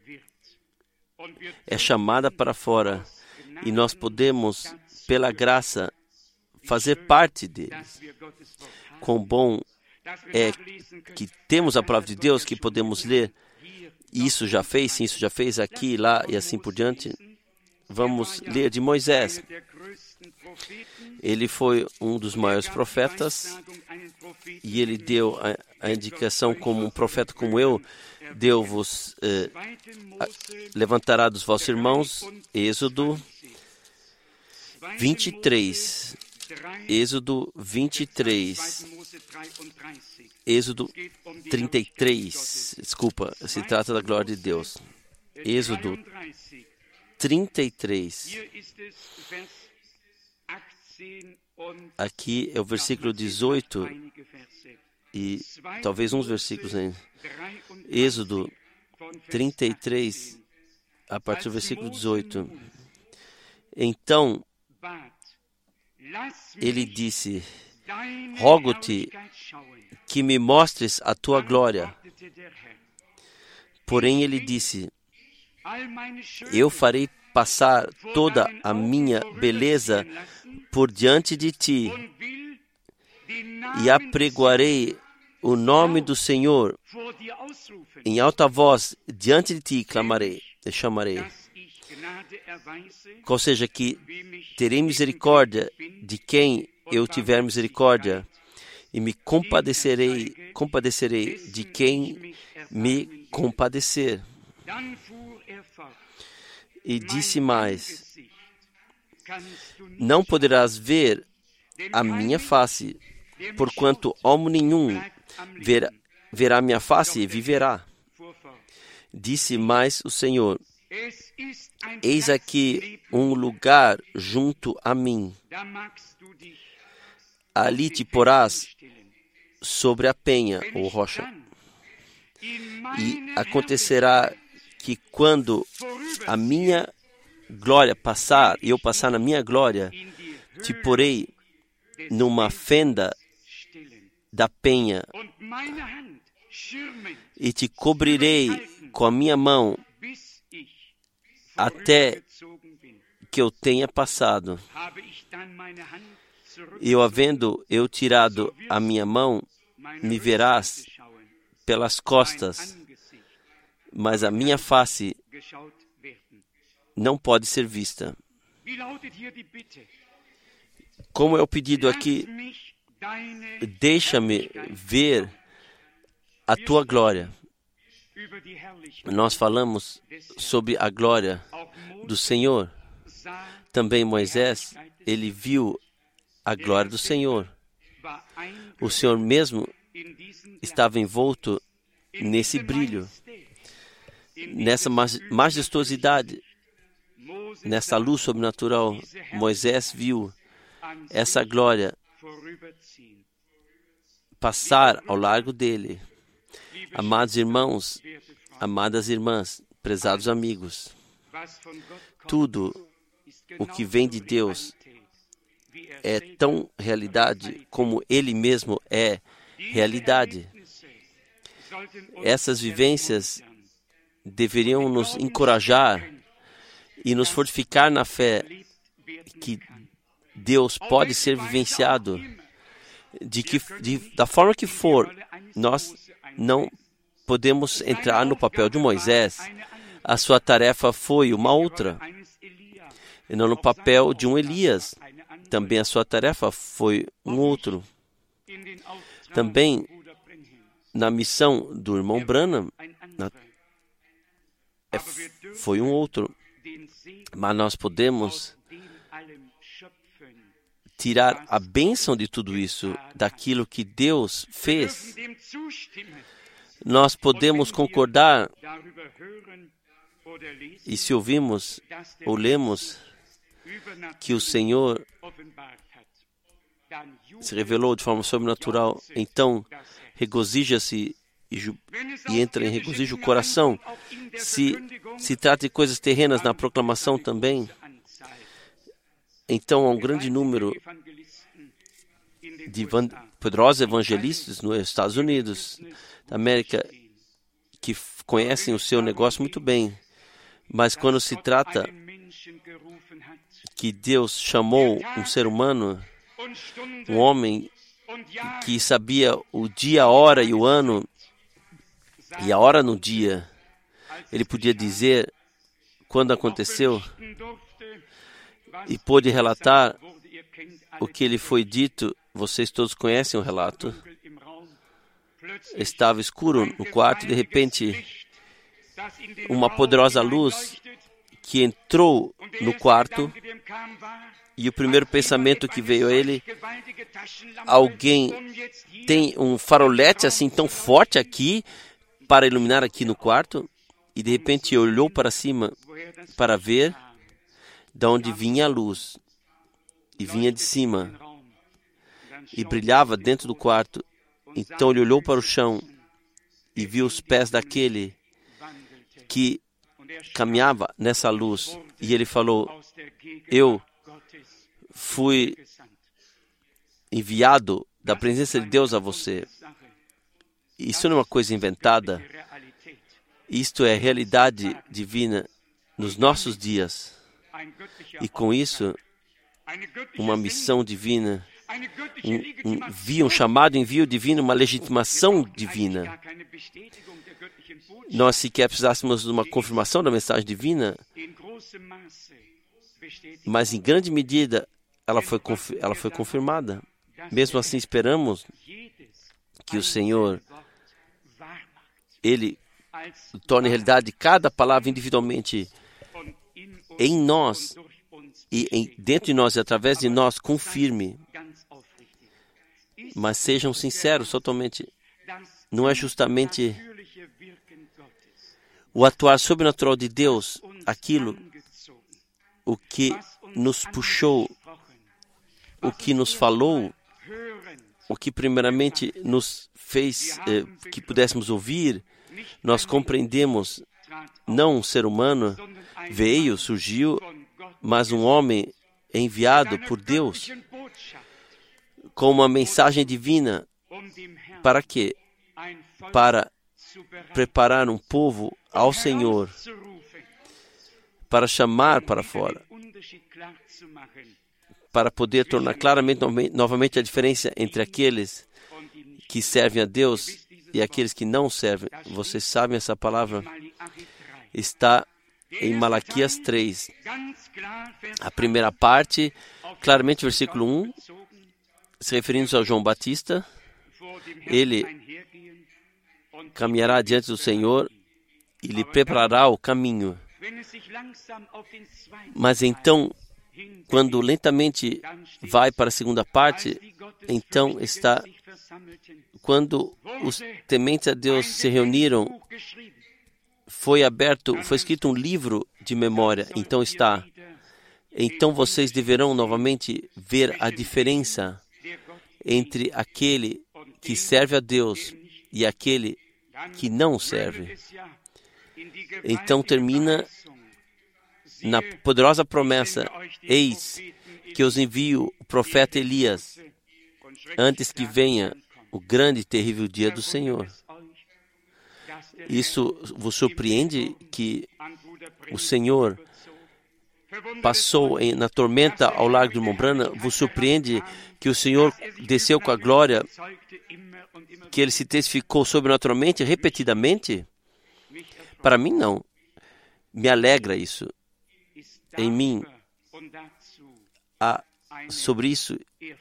é chamada para fora, e nós podemos, pela graça, fazer parte deles. Quão bom é que temos a palavra de Deus, que podemos ler, isso já fez, sim, isso já fez, aqui, lá e assim por diante. Vamos ler de Moisés. Ele foi um dos maiores profetas e ele deu a, a indicação como um profeta como eu, Deus eh, levantará dos vossos irmãos, Êxodo vinte e três. Êxodo vinte e três. Êxodo trinta e três. Desculpa, se trata da glória de Deus. Êxodo trinta e três. Aqui é o versículo dezoito e talvez uns versículos ainda. Êxodo trinta e três, a partir do versículo dezoito. Então, ele disse: rogo-te que me mostres a tua glória. Porém, ele disse: eu farei passar toda a minha beleza por diante de ti e apregoarei o nome do Senhor em alta voz diante de ti, clamarei, e chamarei. Ou seja, que terei misericórdia de quem eu tiver misericórdia e me compadecerei, compadecerei de quem me compadecer. E disse mais: não poderás ver a minha face, porquanto homem nenhum verá, verá minha face e viverá. Disse mais o Senhor: eis aqui um lugar junto a mim. Ali te porás sobre a penha ou rocha. E acontecerá que quando a minha glória passar, e eu passar na minha glória, te porei numa fenda da penha e te cobrirei com a minha mão até que eu tenha passado. E eu, havendo eu tirado a minha mão, me verás pelas costas, mas a minha face não pode ser vista. Como é o pedido aqui? Deixa-me ver a tua glória. Nós falamos sobre a glória do Senhor. Também Moisés, ele viu a glória do Senhor. O Senhor mesmo estava envolto nesse brilho, nessa majestosidade, nessa luz sobrenatural. Moisés viu essa glória passar ao largo dele. Amados irmãos, amadas irmãs, prezados amigos, tudo o que vem de Deus é tão realidade como Ele mesmo é realidade. Essas vivências deveriam nos encorajar e nos fortificar na fé que Deus pode ser vivenciado de que, de, da forma que for. Nós não podemos entrar no papel de Moisés. A sua tarefa foi uma outra, e não no papel de um Elias. Também a sua tarefa foi um outro. Também na missão do irmão Branham, na, é, foi um outro. Mas nós podemos tirar a bênção de tudo isso, daquilo que Deus fez. Nós podemos concordar, e se ouvimos ou lemos que o Senhor se revelou de forma sobrenatural, então regozija-se e, e entra em regozijo o coração. Se se trata de coisas terrenas na proclamação também, então há um grande número de evan- poderosos evangelistas nos Estados Unidos da América que f- conhecem o seu negócio muito bem, mas quando se trata que Deus chamou um ser humano, um homem, que sabia o dia, a hora e o ano, e a hora no dia. Ele podia dizer quando aconteceu e pôde relatar o que lhe foi dito. Vocês todos conhecem o relato. Estava escuro no quarto e, de repente, uma poderosa luz que entrou no quarto, e o primeiro pensamento que veio a ele: alguém tem um farolete assim tão forte aqui para iluminar aqui no quarto? E de repente olhou para cima para ver de onde vinha a luz, e vinha de cima e brilhava dentro do quarto. Então ele olhou para o chão e viu os pés daquele que caminhava nessa luz, e ele falou: eu fui enviado da presença de Deus a você. Isso não é uma coisa inventada. Isto é realidade divina nos nossos dias. E com isso, uma missão divina, um, um, envio, um chamado envio divino, uma legitimação divina. Nós sequer precisássemos de uma confirmação da mensagem divina, mas em grande medida ela foi, ela foi confirmada. Mesmo assim, esperamos que o Senhor, Ele torne realidade cada palavra individualmente em nós e em, dentro de nós e através de nós, confirme. Mas sejam sinceros totalmente. Não é justamente o atuar sobrenatural de Deus aquilo o que nos puxou, o que nos falou, o que primeiramente nos fez eh, que pudéssemos ouvir. Nós compreendemos, não um ser humano veio, surgiu, mas um homem enviado por Deus com uma mensagem divina. Para quê? Para preparar um povo ao Senhor, para chamar para fora, para poder tornar claramente novamente a diferença entre aqueles que servem a Deus e aqueles que não servem. Vocês sabem, essa palavra está em Malaquias três. A primeira parte, claramente versículo um, se referindo a João Batista. Ele caminhará diante do Senhor e lhe preparará o caminho. Mas então, quando lentamente vai para a segunda parte, então está quando os tementes a Deus se reuniram, foi aberto, foi escrito um livro de memória. Então está. Então vocês deverão novamente ver a diferença entre aquele que serve a Deus e aquele que não serve. Então termina na poderosa promessa: eis que os envio o profeta Elias antes que venha o grande e terrível dia do Senhor. Isso vos surpreende que o Senhor passou em, na tormenta ao largo de Mombrana? Vos surpreende que o Senhor desceu com a glória, que Ele se testificou sobrenaturalmente, repetidamente? Para mim, não. Me alegra isso. Em mim, há sobre isso,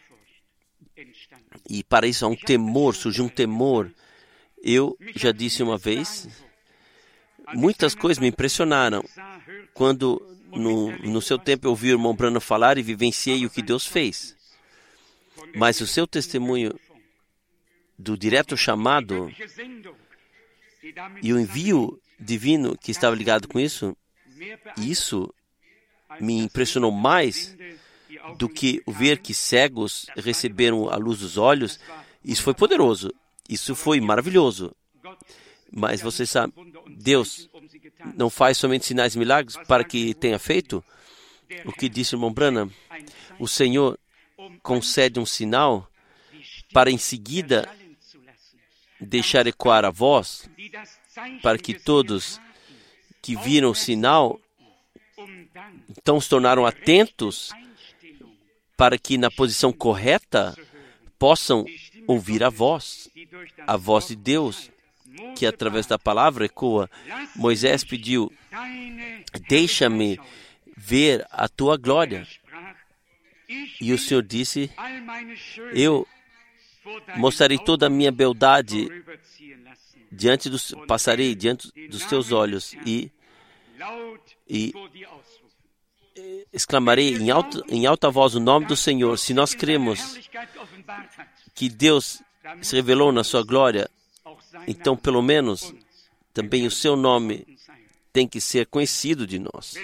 e para isso há um temor, surgiu um temor. Eu já disse uma vez, muitas coisas me impressionaram quando no, no seu tempo eu ouvi o irmão Branham falar e vivenciei o que Deus fez. Mas o seu testemunho do direto chamado e o envio divino que estava ligado com isso, isso me impressionou mais do que o ver que cegos receberam a luz dos olhos. Isso foi poderoso, isso foi maravilhoso. Mas você sabe, Deus não faz somente sinais e milagres para que tenha feito o que disse o irmão Branham. O Senhor concede um sinal para em seguida deixar ecoar a voz, para que todos que viram o sinal então se tornaram atentos, para que na posição correta possam ouvir a voz, a voz de Deus, que através da palavra ecoa. Moisés pediu: deixa-me ver a tua glória. E o Senhor disse: eu mostrarei toda a minha beldade diante dos, passarei diante dos teus olhos e, e exclamarei em, alto, em alta voz o nome do Senhor. Se nós cremos que Deus se revelou na sua glória, então pelo menos também o seu nome tem que ser conhecido de nós.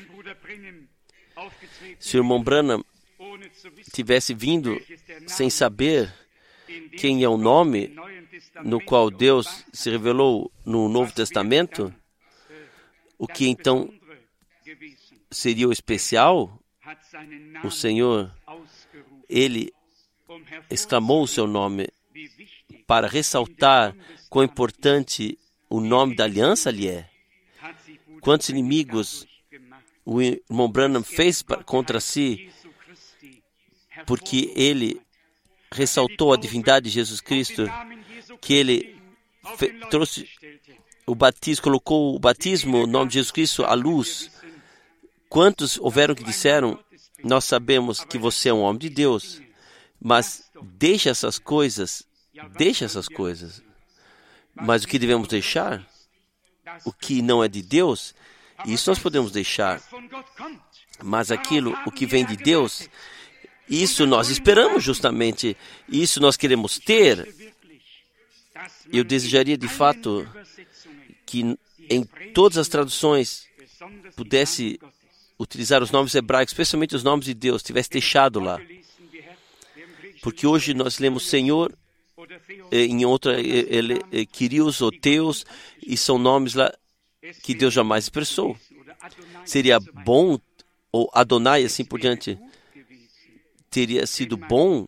Se o irmão Branham tivesse vindo sem saber quem é o nome no qual Deus se revelou no Novo Testamento, o que então seria o especial? O Senhor, Ele exclamou o seu nome para ressaltar quão importante o nome da aliança lhe é. Quantos inimigos o irmão Branham fez contra si, porque ele ressaltou a divindade de Jesus Cristo, que ele fe, trouxe o batismo, colocou o batismo, o nome de Jesus Cristo, à luz. Quantos houveram que disseram: nós sabemos que você é um homem de Deus, mas deixa essas coisas, deixa essas coisas. Mas o que devemos deixar? O que não é de Deus, isso nós podemos deixar. Mas aquilo, o que vem de Deus, isso nós esperamos justamente, isso nós queremos ter. Eu desejaria de fato que em todas as traduções pudesse utilizar os nomes hebraicos, especialmente os nomes de Deus, tivesse deixado lá. Porque hoje nós lemos Senhor, em outra, ele, Kyrios ou Teus, e são nomes lá que Deus jamais expressou. Seria bom, ou Adonai, assim por diante, teria sido bom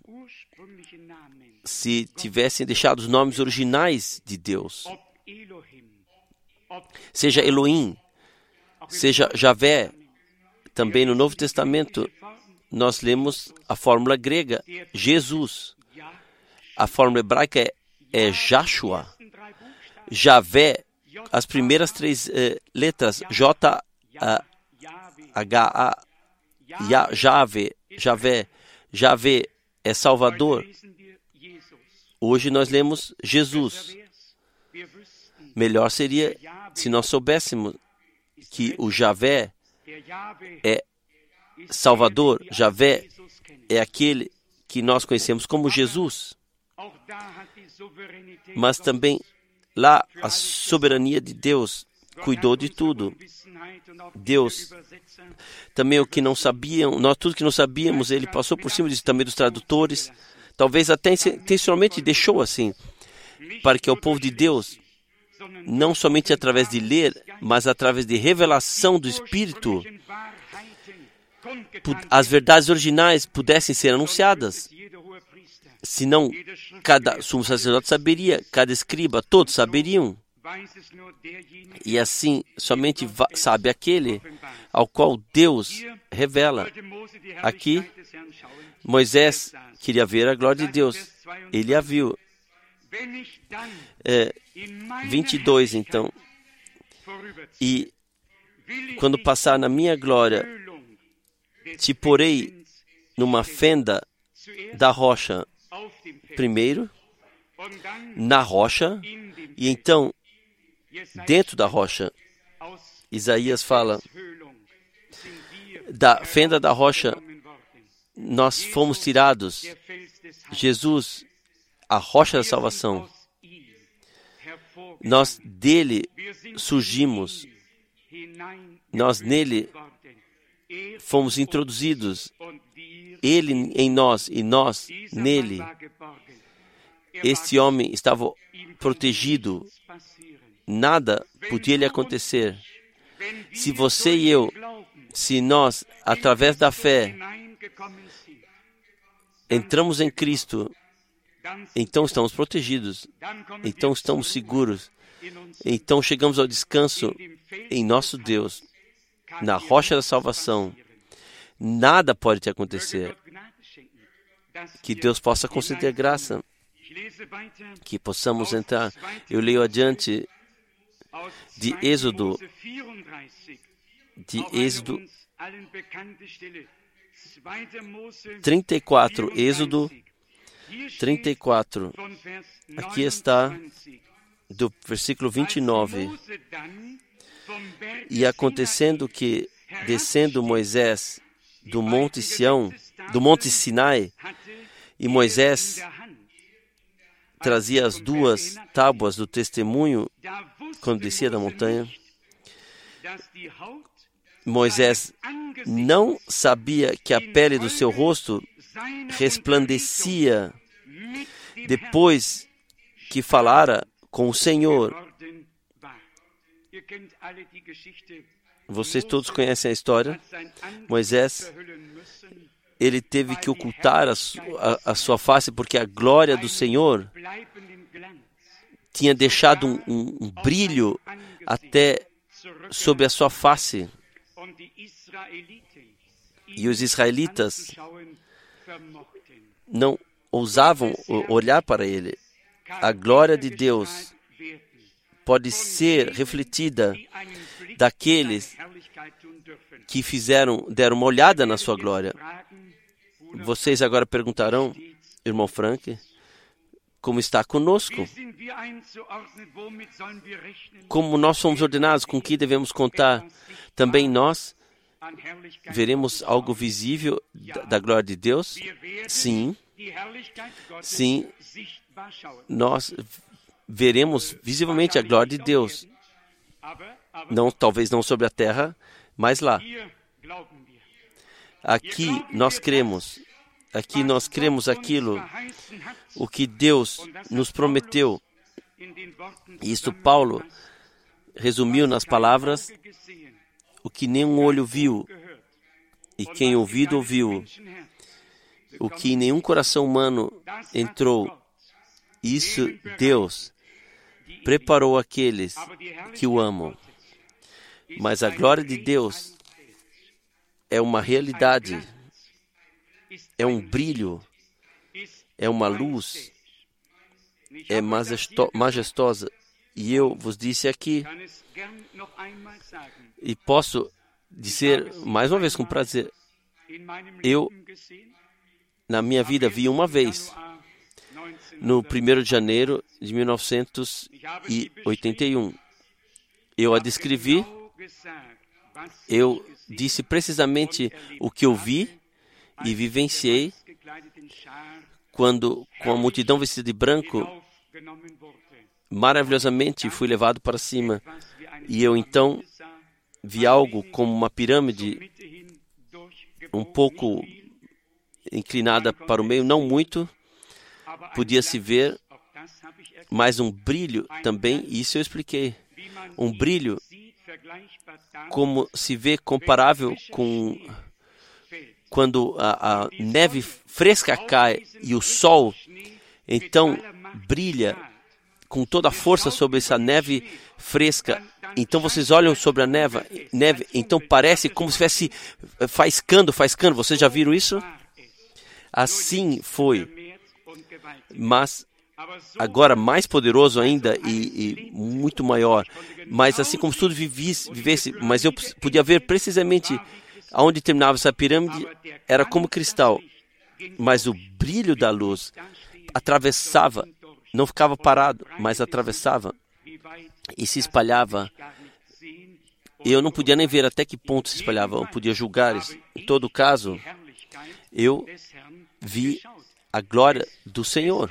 se tivessem deixado os nomes originais de Deus. Seja Elohim, seja Javé. Também no Novo Testamento, nós lemos a fórmula grega, Jesus. A fórmula hebraica é, é Joshua. Javé, as primeiras três eh, letras, J, H, A, Javé, Javé, Javé é Salvador. Hoje nós lemos Jesus. Melhor seria se nós soubéssemos que o Javé é Salvador, Javé é aquele que nós conhecemos como Jesus. Mas também lá a soberania de Deus cuidou de tudo. Deus, também o que não sabiam, nós tudo que não sabíamos, Ele passou por cima disso também dos tradutores. Talvez até intencionalmente deixou assim, para que o povo de Deus, não somente através de ler, mas através de revelação do Espírito, as verdades originais pudessem ser anunciadas. Senão, cada sumo sacerdote saberia, cada escriba, todos saberiam. E assim, somente sabe aquele ao qual Deus revela. Aqui, Moisés queria ver a glória de Deus. Ele a viu. É, vinte e dois, então. E quando passar na minha glória, te porei numa fenda da rocha, primeiro, na rocha, e então, dentro da rocha. Isaías fala, da fenda da rocha, nós fomos tirados. Jesus, a rocha da salvação. Nós dele surgimos. Nós nele fomos introduzidos. Ele em nós e nós nele. Este homem estava protegido. Nada podia lhe acontecer. Se você e eu, se nós, através da fé, entramos em Cristo, então estamos protegidos, então estamos seguros, então chegamos ao descanso em nosso Deus, na rocha da salvação. Nada pode te acontecer. Que Deus possa conceder graça, que possamos entrar. Eu leio adiante de Êxodo, de Êxodo trinta e quatro, Êxodo trinta e quatro. Aqui está do versículo vinte e nove. E acontecendo que, descendo Moisés do monte Sião, do monte Sinai, e Moisés trazia as duas tábuas do testemunho quando descia da montanha, Moisés não sabia que a pele do seu rosto resplandecia depois que falara com o Senhor. Vocês todos conhecem a história. Moisés, ele teve que ocultar a, su, a, a sua face porque a glória do Senhor tinha deixado um, um, um brilho até sobre a sua face. E os israelitas não ousavam olhar para ele. A glória de Deus pode ser refletida daqueles que fizeram, deram uma olhada na sua glória. Vocês agora perguntarão, irmão Frank, como está conosco? Como nós somos ordenados, com que devemos contar? Também nós veremos algo visível da, da glória de Deus? Sim. Sim. Nós veremos visivelmente a glória de Deus. Não, talvez não sobre a terra, mas lá. Aqui nós cremos. Aqui nós cremos aquilo, o que Deus nos prometeu. E isto Paulo resumiu nas palavras: o que nenhum olho viu, e quem ouvido ouviu, o que em nenhum coração humano entrou, isso Deus preparou aqueles que o amam. Mas a glória de Deus é uma realidade, é um brilho, é uma luz, é majestosa. E eu vos disse aqui, e posso dizer mais uma vez com prazer, eu, na minha vida, vi uma vez, no primeiro de janeiro de mil novecentos e oitenta e um. Eu a descrevi, eu disse precisamente o que eu vi e vivenciei quando, com a multidão vestida de branco, maravilhosamente fui levado para cima. E eu então vi algo como uma pirâmide, um pouco inclinada para o meio, não muito, podia-se ver, mas um brilho também, e isso eu expliquei. Um brilho como se vê comparável com quando a, a neve fresca cai e o sol então brilha com toda a força sobre essa neve fresca. Então vocês olham sobre a neve, neve então parece como se estivesse faiscando, faiscando. Vocês já viram isso? Assim foi. Mas agora mais poderoso ainda e, e muito maior. Mas assim como tudo vivisse, vivesse, mas eu podia ver precisamente aonde terminava essa pirâmide, era como cristal. Mas o brilho da luz atravessava, não ficava parado, mas atravessava e se espalhava. E eu não podia nem ver até que ponto se espalhava, eu podia julgar isso. Em todo caso, eu vi a glória do Senhor.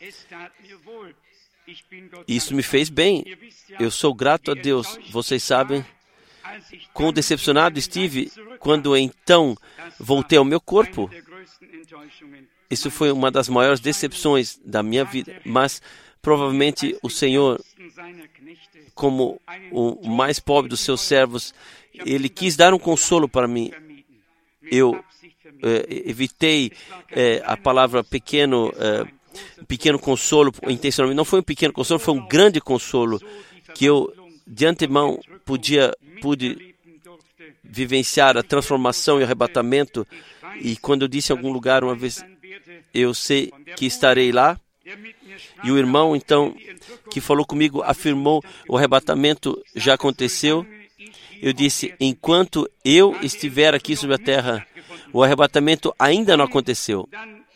Isso me fez bem. Eu sou grato a Deus. Vocês sabem quão decepcionado estive quando então voltei ao meu corpo. Isso foi uma das maiores decepções da minha vida. Mas provavelmente o Senhor, como o mais pobre dos seus servos, Ele quis dar um consolo para mim. Eu eh, evitei eh, a palavra pequeno, eh, pequeno consolo intencionalmente. Não foi um pequeno consolo, foi um grande consolo que eu de antemão podia pude vivenciar a transformação e o arrebatamento. E quando eu disse em algum lugar uma vez, eu sei que estarei lá. E o irmão, então, que falou comigo, afirmou, o arrebatamento já aconteceu. Eu disse, enquanto eu estiver aqui sobre a terra, o arrebatamento ainda não aconteceu.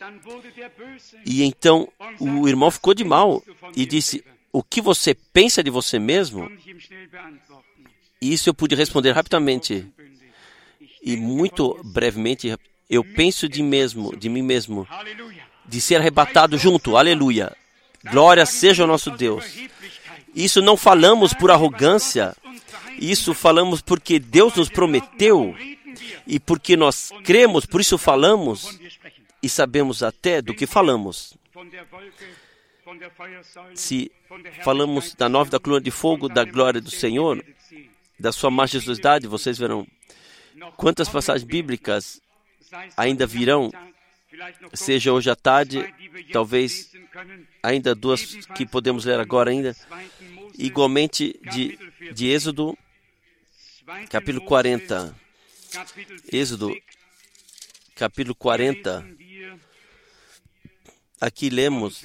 E então o irmão ficou de mal e disse, o que você pensa de você mesmo? E isso eu pude responder rapidamente. E muito brevemente, eu penso de, mesmo, de mim mesmo, de ser arrebatado junto. Aleluia. Glória seja o nosso Deus. Isso não falamos por arrogância. Isso falamos porque Deus nos prometeu. E porque nós cremos, por isso falamos. E sabemos até do que falamos. Se falamos da nova da coluna de fogo, da glória do Senhor, da sua majestosidade, vocês verão quantas passagens bíblicas ainda virão, seja hoje à tarde, talvez ainda duas que podemos ler agora ainda, igualmente de, de Êxodo, capítulo quarenta. Êxodo, capítulo quarenta. Aqui lemos,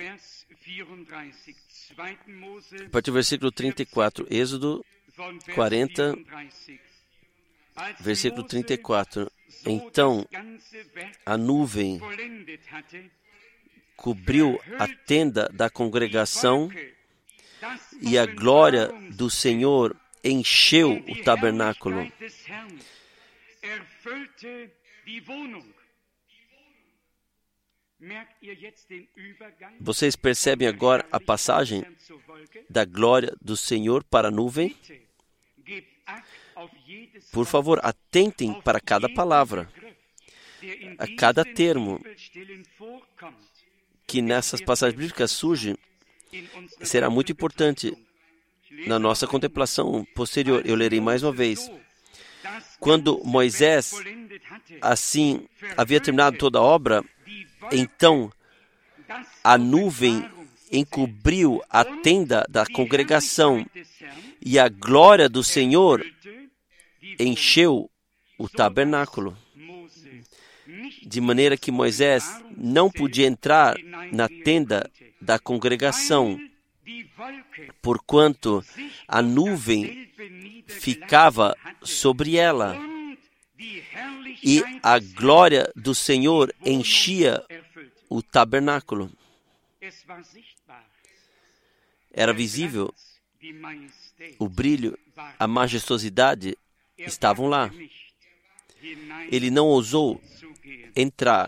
a partir do versículo trinta e quatro, Êxodo quarenta, versículo trinta e quatro. Então, a nuvem cobriu a tenda da congregação e a glória do Senhor encheu o tabernáculo. Vocês percebem agora a passagem da glória do Senhor para a nuvem? Por favor, atentem para cada palavra, a cada termo que nessas passagens bíblicas surge, será muito importante na nossa contemplação posterior. Eu lerei mais uma vez. Quando Moisés, assim, havia terminado toda a obra, então a nuvem encobriu a tenda da congregação e a glória do Senhor encheu o tabernáculo, de maneira que Moisés não podia entrar na tenda da congregação, porquanto a nuvem ficava sobre ela e a glória do Senhor enchia o tabernáculo. Era visível o brilho, a majestosidade estavam lá. Ele não ousou entrar.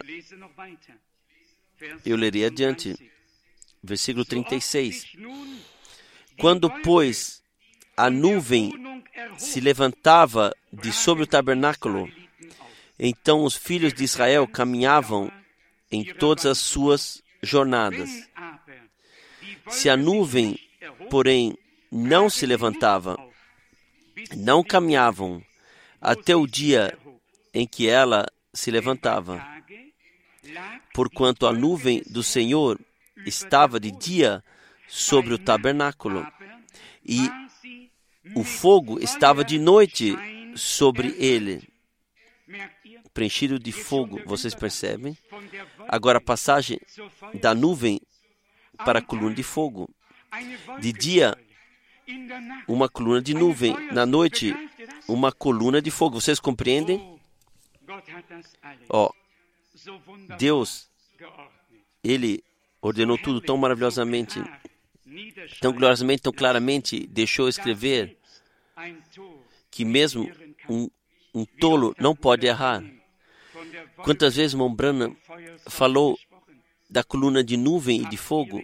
Eu lerei adiante. Versículo trinta e seis. Quando, pois, a nuvem se levantava de sobre o tabernáculo, então os filhos de Israel caminhavam em todas as suas jornadas. Se a nuvem, porém, não se levantava, não caminhavam até o dia em que ela se levantava, porquanto a nuvem do Senhor estava de dia sobre o tabernáculo, e o fogo estava de noite sobre ele, preenchido de fogo. Vocês percebem? Agora a passagem da nuvem para a coluna de fogo. De dia, uma coluna de nuvem. Na noite, uma coluna de fogo. Vocês compreendem? Ó, oh, Deus, Ele ordenou tudo tão maravilhosamente, tão gloriosamente, tão claramente, deixou escrever que mesmo um, um tolo não pode errar. Quantas vezes Irmão Branham falou da coluna de nuvem e de fogo?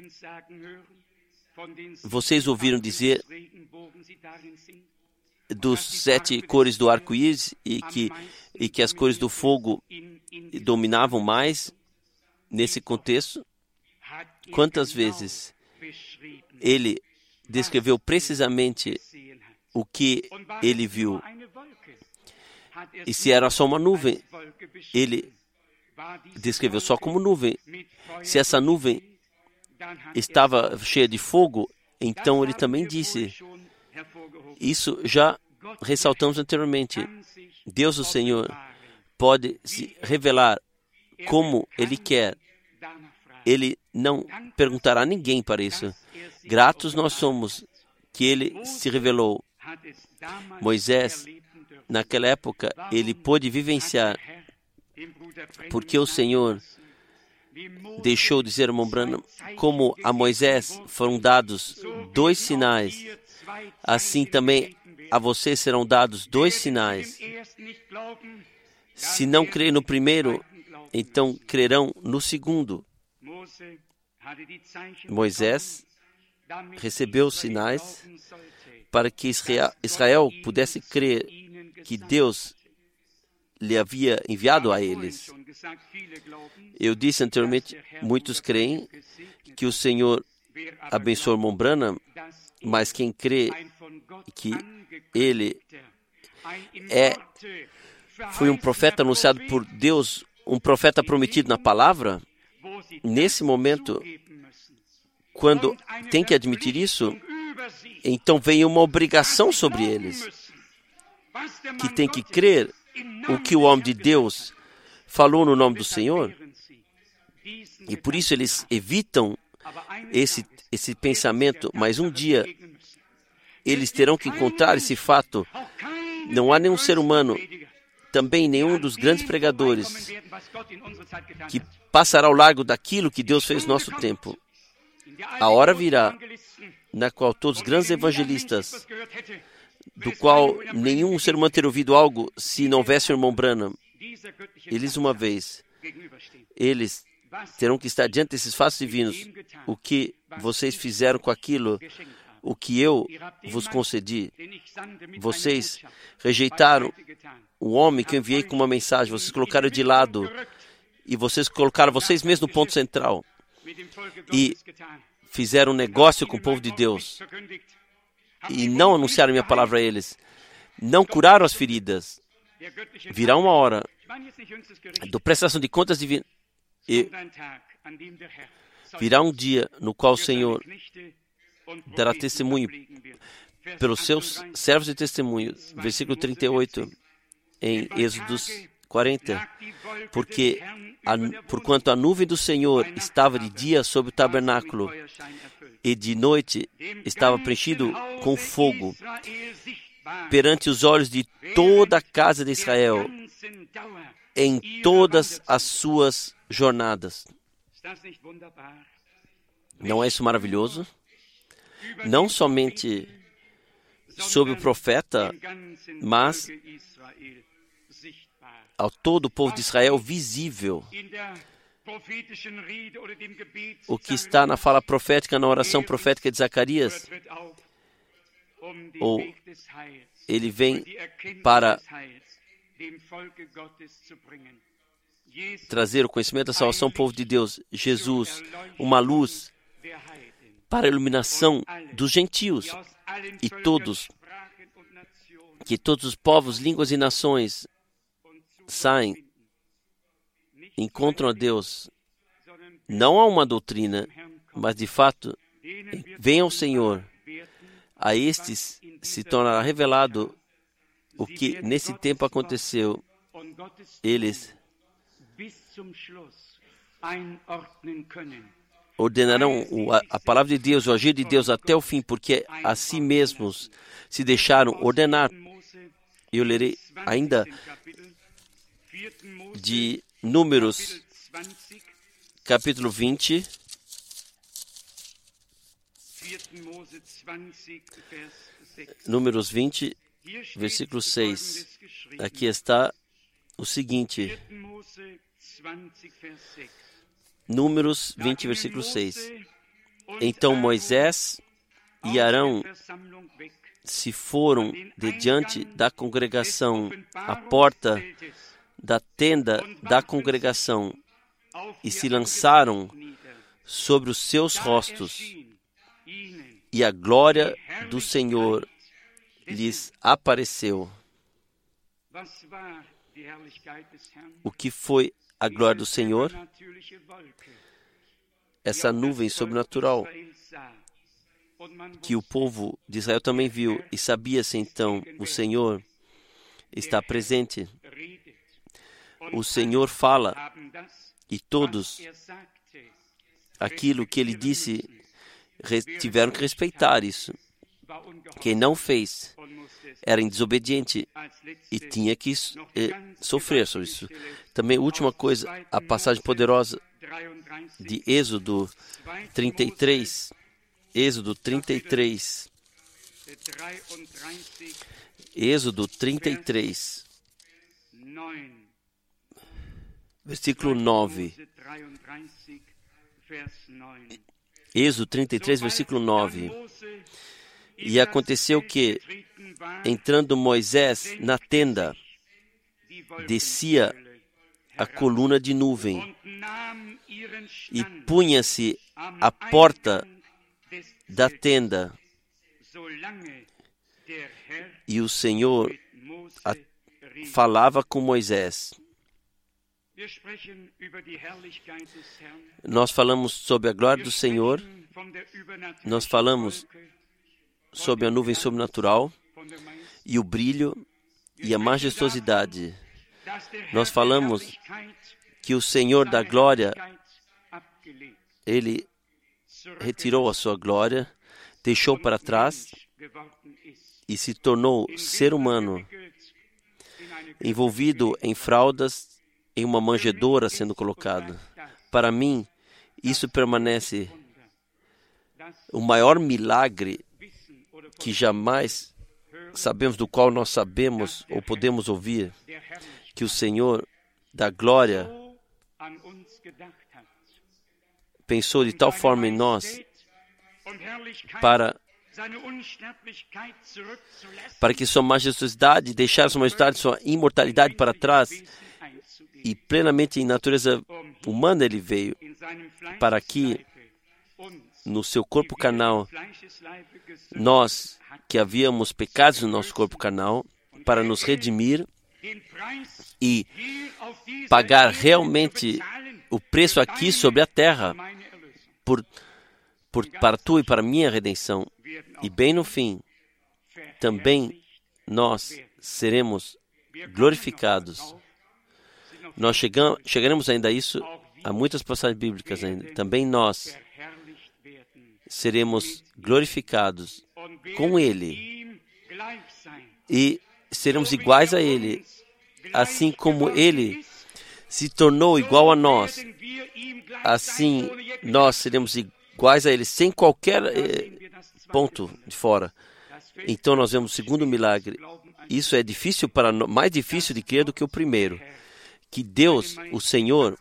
Vocês ouviram dizer dos sete cores do arco-íris e que, e que as cores do fogo dominavam mais nesse contexto? Quantas vezes ele descreveu precisamente o que ele viu? E se era só uma nuvem, ele descreveu só como nuvem. Se essa nuvem estava cheia de fogo, então ele também disse, isso já ressaltamos anteriormente, Deus o Senhor pode se revelar como Ele quer Ele não perguntará a ninguém para isso. Gratos nós somos que Ele se revelou. Moisés, naquela época, ele pôde vivenciar, porque o Senhor deixou dizer a Branham, como a Moisés foram dados dois sinais, assim também a vocês serão dados dois sinais. Se não crer no primeiro, então crerão no segundo. Moisés recebeu os sinais para que Israel, Israel pudesse crer que Deus lhe havia enviado a eles. Eu disse anteriormente, muitos creem que o Senhor abençoou irmão Branham, mas quem crê que ele é, foi um profeta anunciado por Deus, um profeta prometido na palavra, nesse momento, quando tem que admitir isso, então vem uma obrigação sobre eles, que tem que crer o que o homem de Deus falou no nome do Senhor, e por isso eles evitam esse, esse pensamento, mas um dia eles terão que encontrar esse fato. Não há nenhum ser humano, também nenhum dos grandes pregadores, que passará ao largo daquilo que Deus fez no nosso tempo. A hora virá na qual todos os grandes evangelistas, do qual nenhum ser humano teria ouvido algo se não houvesse o irmão Branham, eles uma vez, eles terão que estar diante desses fatos divinos. O que vocês fizeram com aquilo, o que eu vos concedi? Vocês rejeitaram o homem que eu enviei com uma mensagem, vocês colocaram de lado, e vocês colocaram vocês mesmos no ponto central, e fizeram um negócio com o povo de Deus, e não anunciaram minha palavra a eles, não curaram as feridas. Virá uma hora da prestação de contas divina, e virá um dia no qual o Senhor dará testemunho pelos seus servos de testemunho. Versículo trinta e oito, em Êxodos quarenta. Porque, a, porquanto a nuvem do Senhor estava de dia sobre o tabernáculo, e de noite estava preenchido com fogo, perante os olhos de toda a casa de Israel, em todas as suas jornadas. Não é isso maravilhoso? Não somente sobre o profeta, mas ao todo o povo de Israel visível. O que está na fala profética, na oração profética de Zacarias, ou ele vem para trazer o conhecimento da salvação ao povo de Deus. Jesus, uma luz para a iluminação dos gentios, e todos, que todos os povos, línguas e nações saem, encontram a Deus. Não há uma doutrina, mas de fato, venham ao Senhor. A estes se tornará revelado o que nesse tempo aconteceu. Eles ordenarão a palavra de Deus, o agir de Deus até o fim, porque a si mesmos se deixaram ordenar. Eu lerei ainda de Números, capítulo vinte. Números vinte, versículo seis. Aqui está o seguinte. Números vinte, versículo seis. Então Moisés e Arão se foram de diante da congregação à porta da tenda da congregação e se lançaram sobre os seus rostos, e a glória do Senhor lhes apareceu. O que foi a glória do Senhor? Essa nuvem sobrenatural que o povo de Israel também viu, e sabia-se então, o Senhor está presente. O Senhor fala, e todos aquilo que ele disse, tiveram que respeitar isso. Quem não fez era desobediente e tinha que eh, sofrer sobre isso. Também, última coisa, a passagem poderosa de Êxodo trinta e três. Êxodo trinta e três. Êxodo trinta e três. Versículo nove. Êxodo trinta e três, versículo nove. E aconteceu que, entrando Moisés na tenda, descia a coluna de nuvem e punha-se à porta da tenda. E o Senhor a, falava com Moisés. Nós falamos sobre a glória do Senhor. Nós falamos sobre a nuvem sobrenatural e o brilho e a majestosidade. Nós falamos que o Senhor da glória, Ele retirou a sua glória, deixou para trás e se tornou ser humano, envolvido em fraldas, em uma manjedoura sendo colocado. Para mim, isso permanece o maior milagre que jamais sabemos, do qual nós sabemos ou podemos ouvir, que o Senhor da glória pensou de tal forma em nós para, para que sua majestosidade, deixar sua majestosidade, sua imortalidade para trás, e plenamente em natureza humana ele veio, para que no seu corpo carnal, nós que havíamos pecados no nosso corpo carnal, para nos redimir e pagar realmente o preço aqui sobre a terra por, por, para tu e para a minha redenção. E bem no fim, também nós seremos glorificados. Nós chegamos, chegaremos ainda a isso, há muitas passagens bíblicas ainda. Também nós seremos glorificados com Ele e seremos iguais a Ele, assim como Ele se tornou igual a nós. Assim nós seremos iguais a Ele, sem qualquer eh, ponto de fora. Então nós vemos o segundo milagre. Isso é difícil para nós, mais difícil de crer do que o primeiro. Que Deus, o Senhor,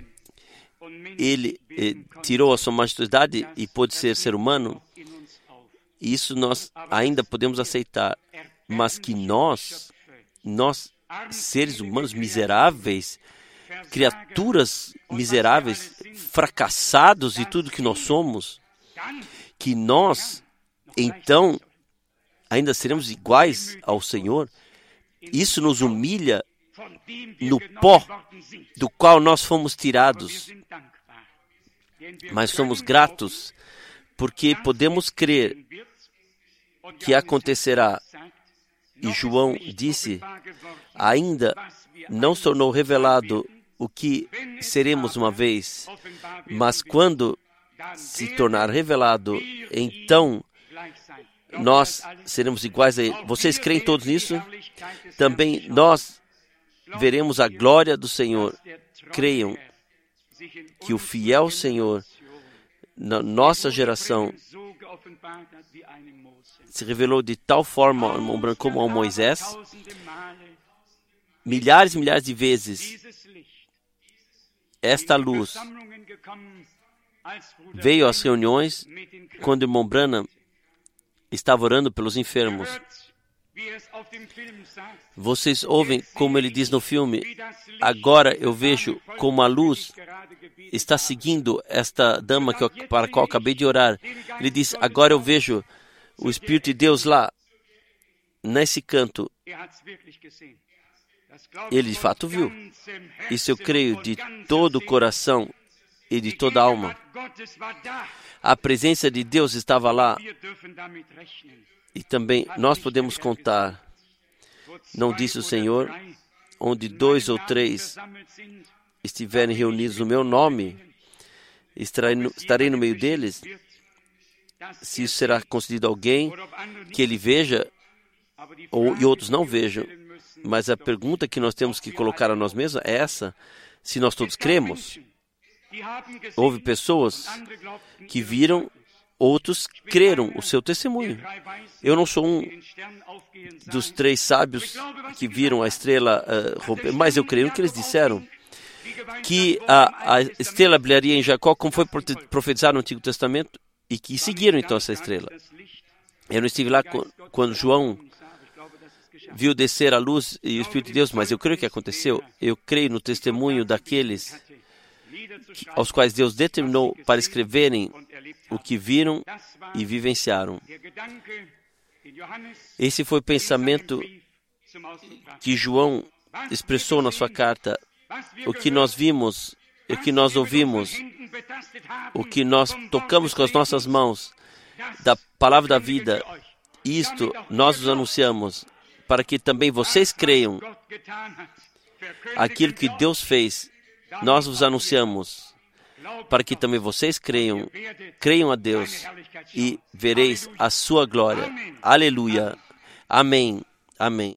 Ele eh, tirou a sua majestosidade e pôde ser ser humano. Isso nós ainda podemos aceitar. Mas que nós, nós, seres humanos miseráveis, criaturas miseráveis, fracassados de tudo que nós somos, que nós, então, ainda seremos iguais ao Senhor, isso nos humilha no pó do qual nós fomos tirados. Mas somos gratos porque podemos crer que acontecerá. E João disse, ainda não se tornou revelado o que seremos uma vez, mas quando se tornar revelado, então nós seremos iguais a Ele. Vocês creem todos nisso? Também nós veremos a glória do Senhor. Creiam que o fiel Senhor, na nossa geração, se revelou de tal forma como ao Moisés, milhares e milhares de vezes. Esta luz veio às reuniões quando o irmão Branham estava orando pelos enfermos. Vocês ouvem como ele diz no filme, agora eu vejo como a luz está seguindo esta dama que eu, para a qual eu acabei de orar. Ele diz, agora eu vejo o Espírito de Deus lá, nesse canto. Ele de fato viu. Isso eu creio de todo o coração e de toda a alma. A presença de Deus estava lá. E também nós podemos contar, não disse o Senhor, onde dois ou três estiverem reunidos no meu nome, estarei no meio deles, se isso será concedido a alguém que ele veja ou, e outros não vejam. Mas a pergunta que nós temos que colocar a nós mesmos é essa: se nós todos cremos. Houve pessoas que viram, outros creram o seu testemunho. Eu não sou um dos três sábios que viram a estrela uh, romper, mas eu creio no que eles disseram, que a, a estrela brilharia em Jacó, como foi profetizado no Antigo Testamento, e que seguiram então essa estrela. Eu não estive lá quando João viu descer a luz e o Espírito de Deus, mas eu creio que aconteceu. Eu creio no testemunho daqueles que, aos quais Deus determinou para escreverem o que viram e vivenciaram. Esse foi o pensamento que João expressou na sua carta. O que nós vimos, o que nós ouvimos, o que nós tocamos com as nossas mãos, da palavra da vida, isto nós os anunciamos, para que também vocês creiam. Aquilo que Deus fez, nós os anunciamos, para que também vocês creiam, creiam a Deus e vereis a sua glória. Aleluia. Amém. Amém.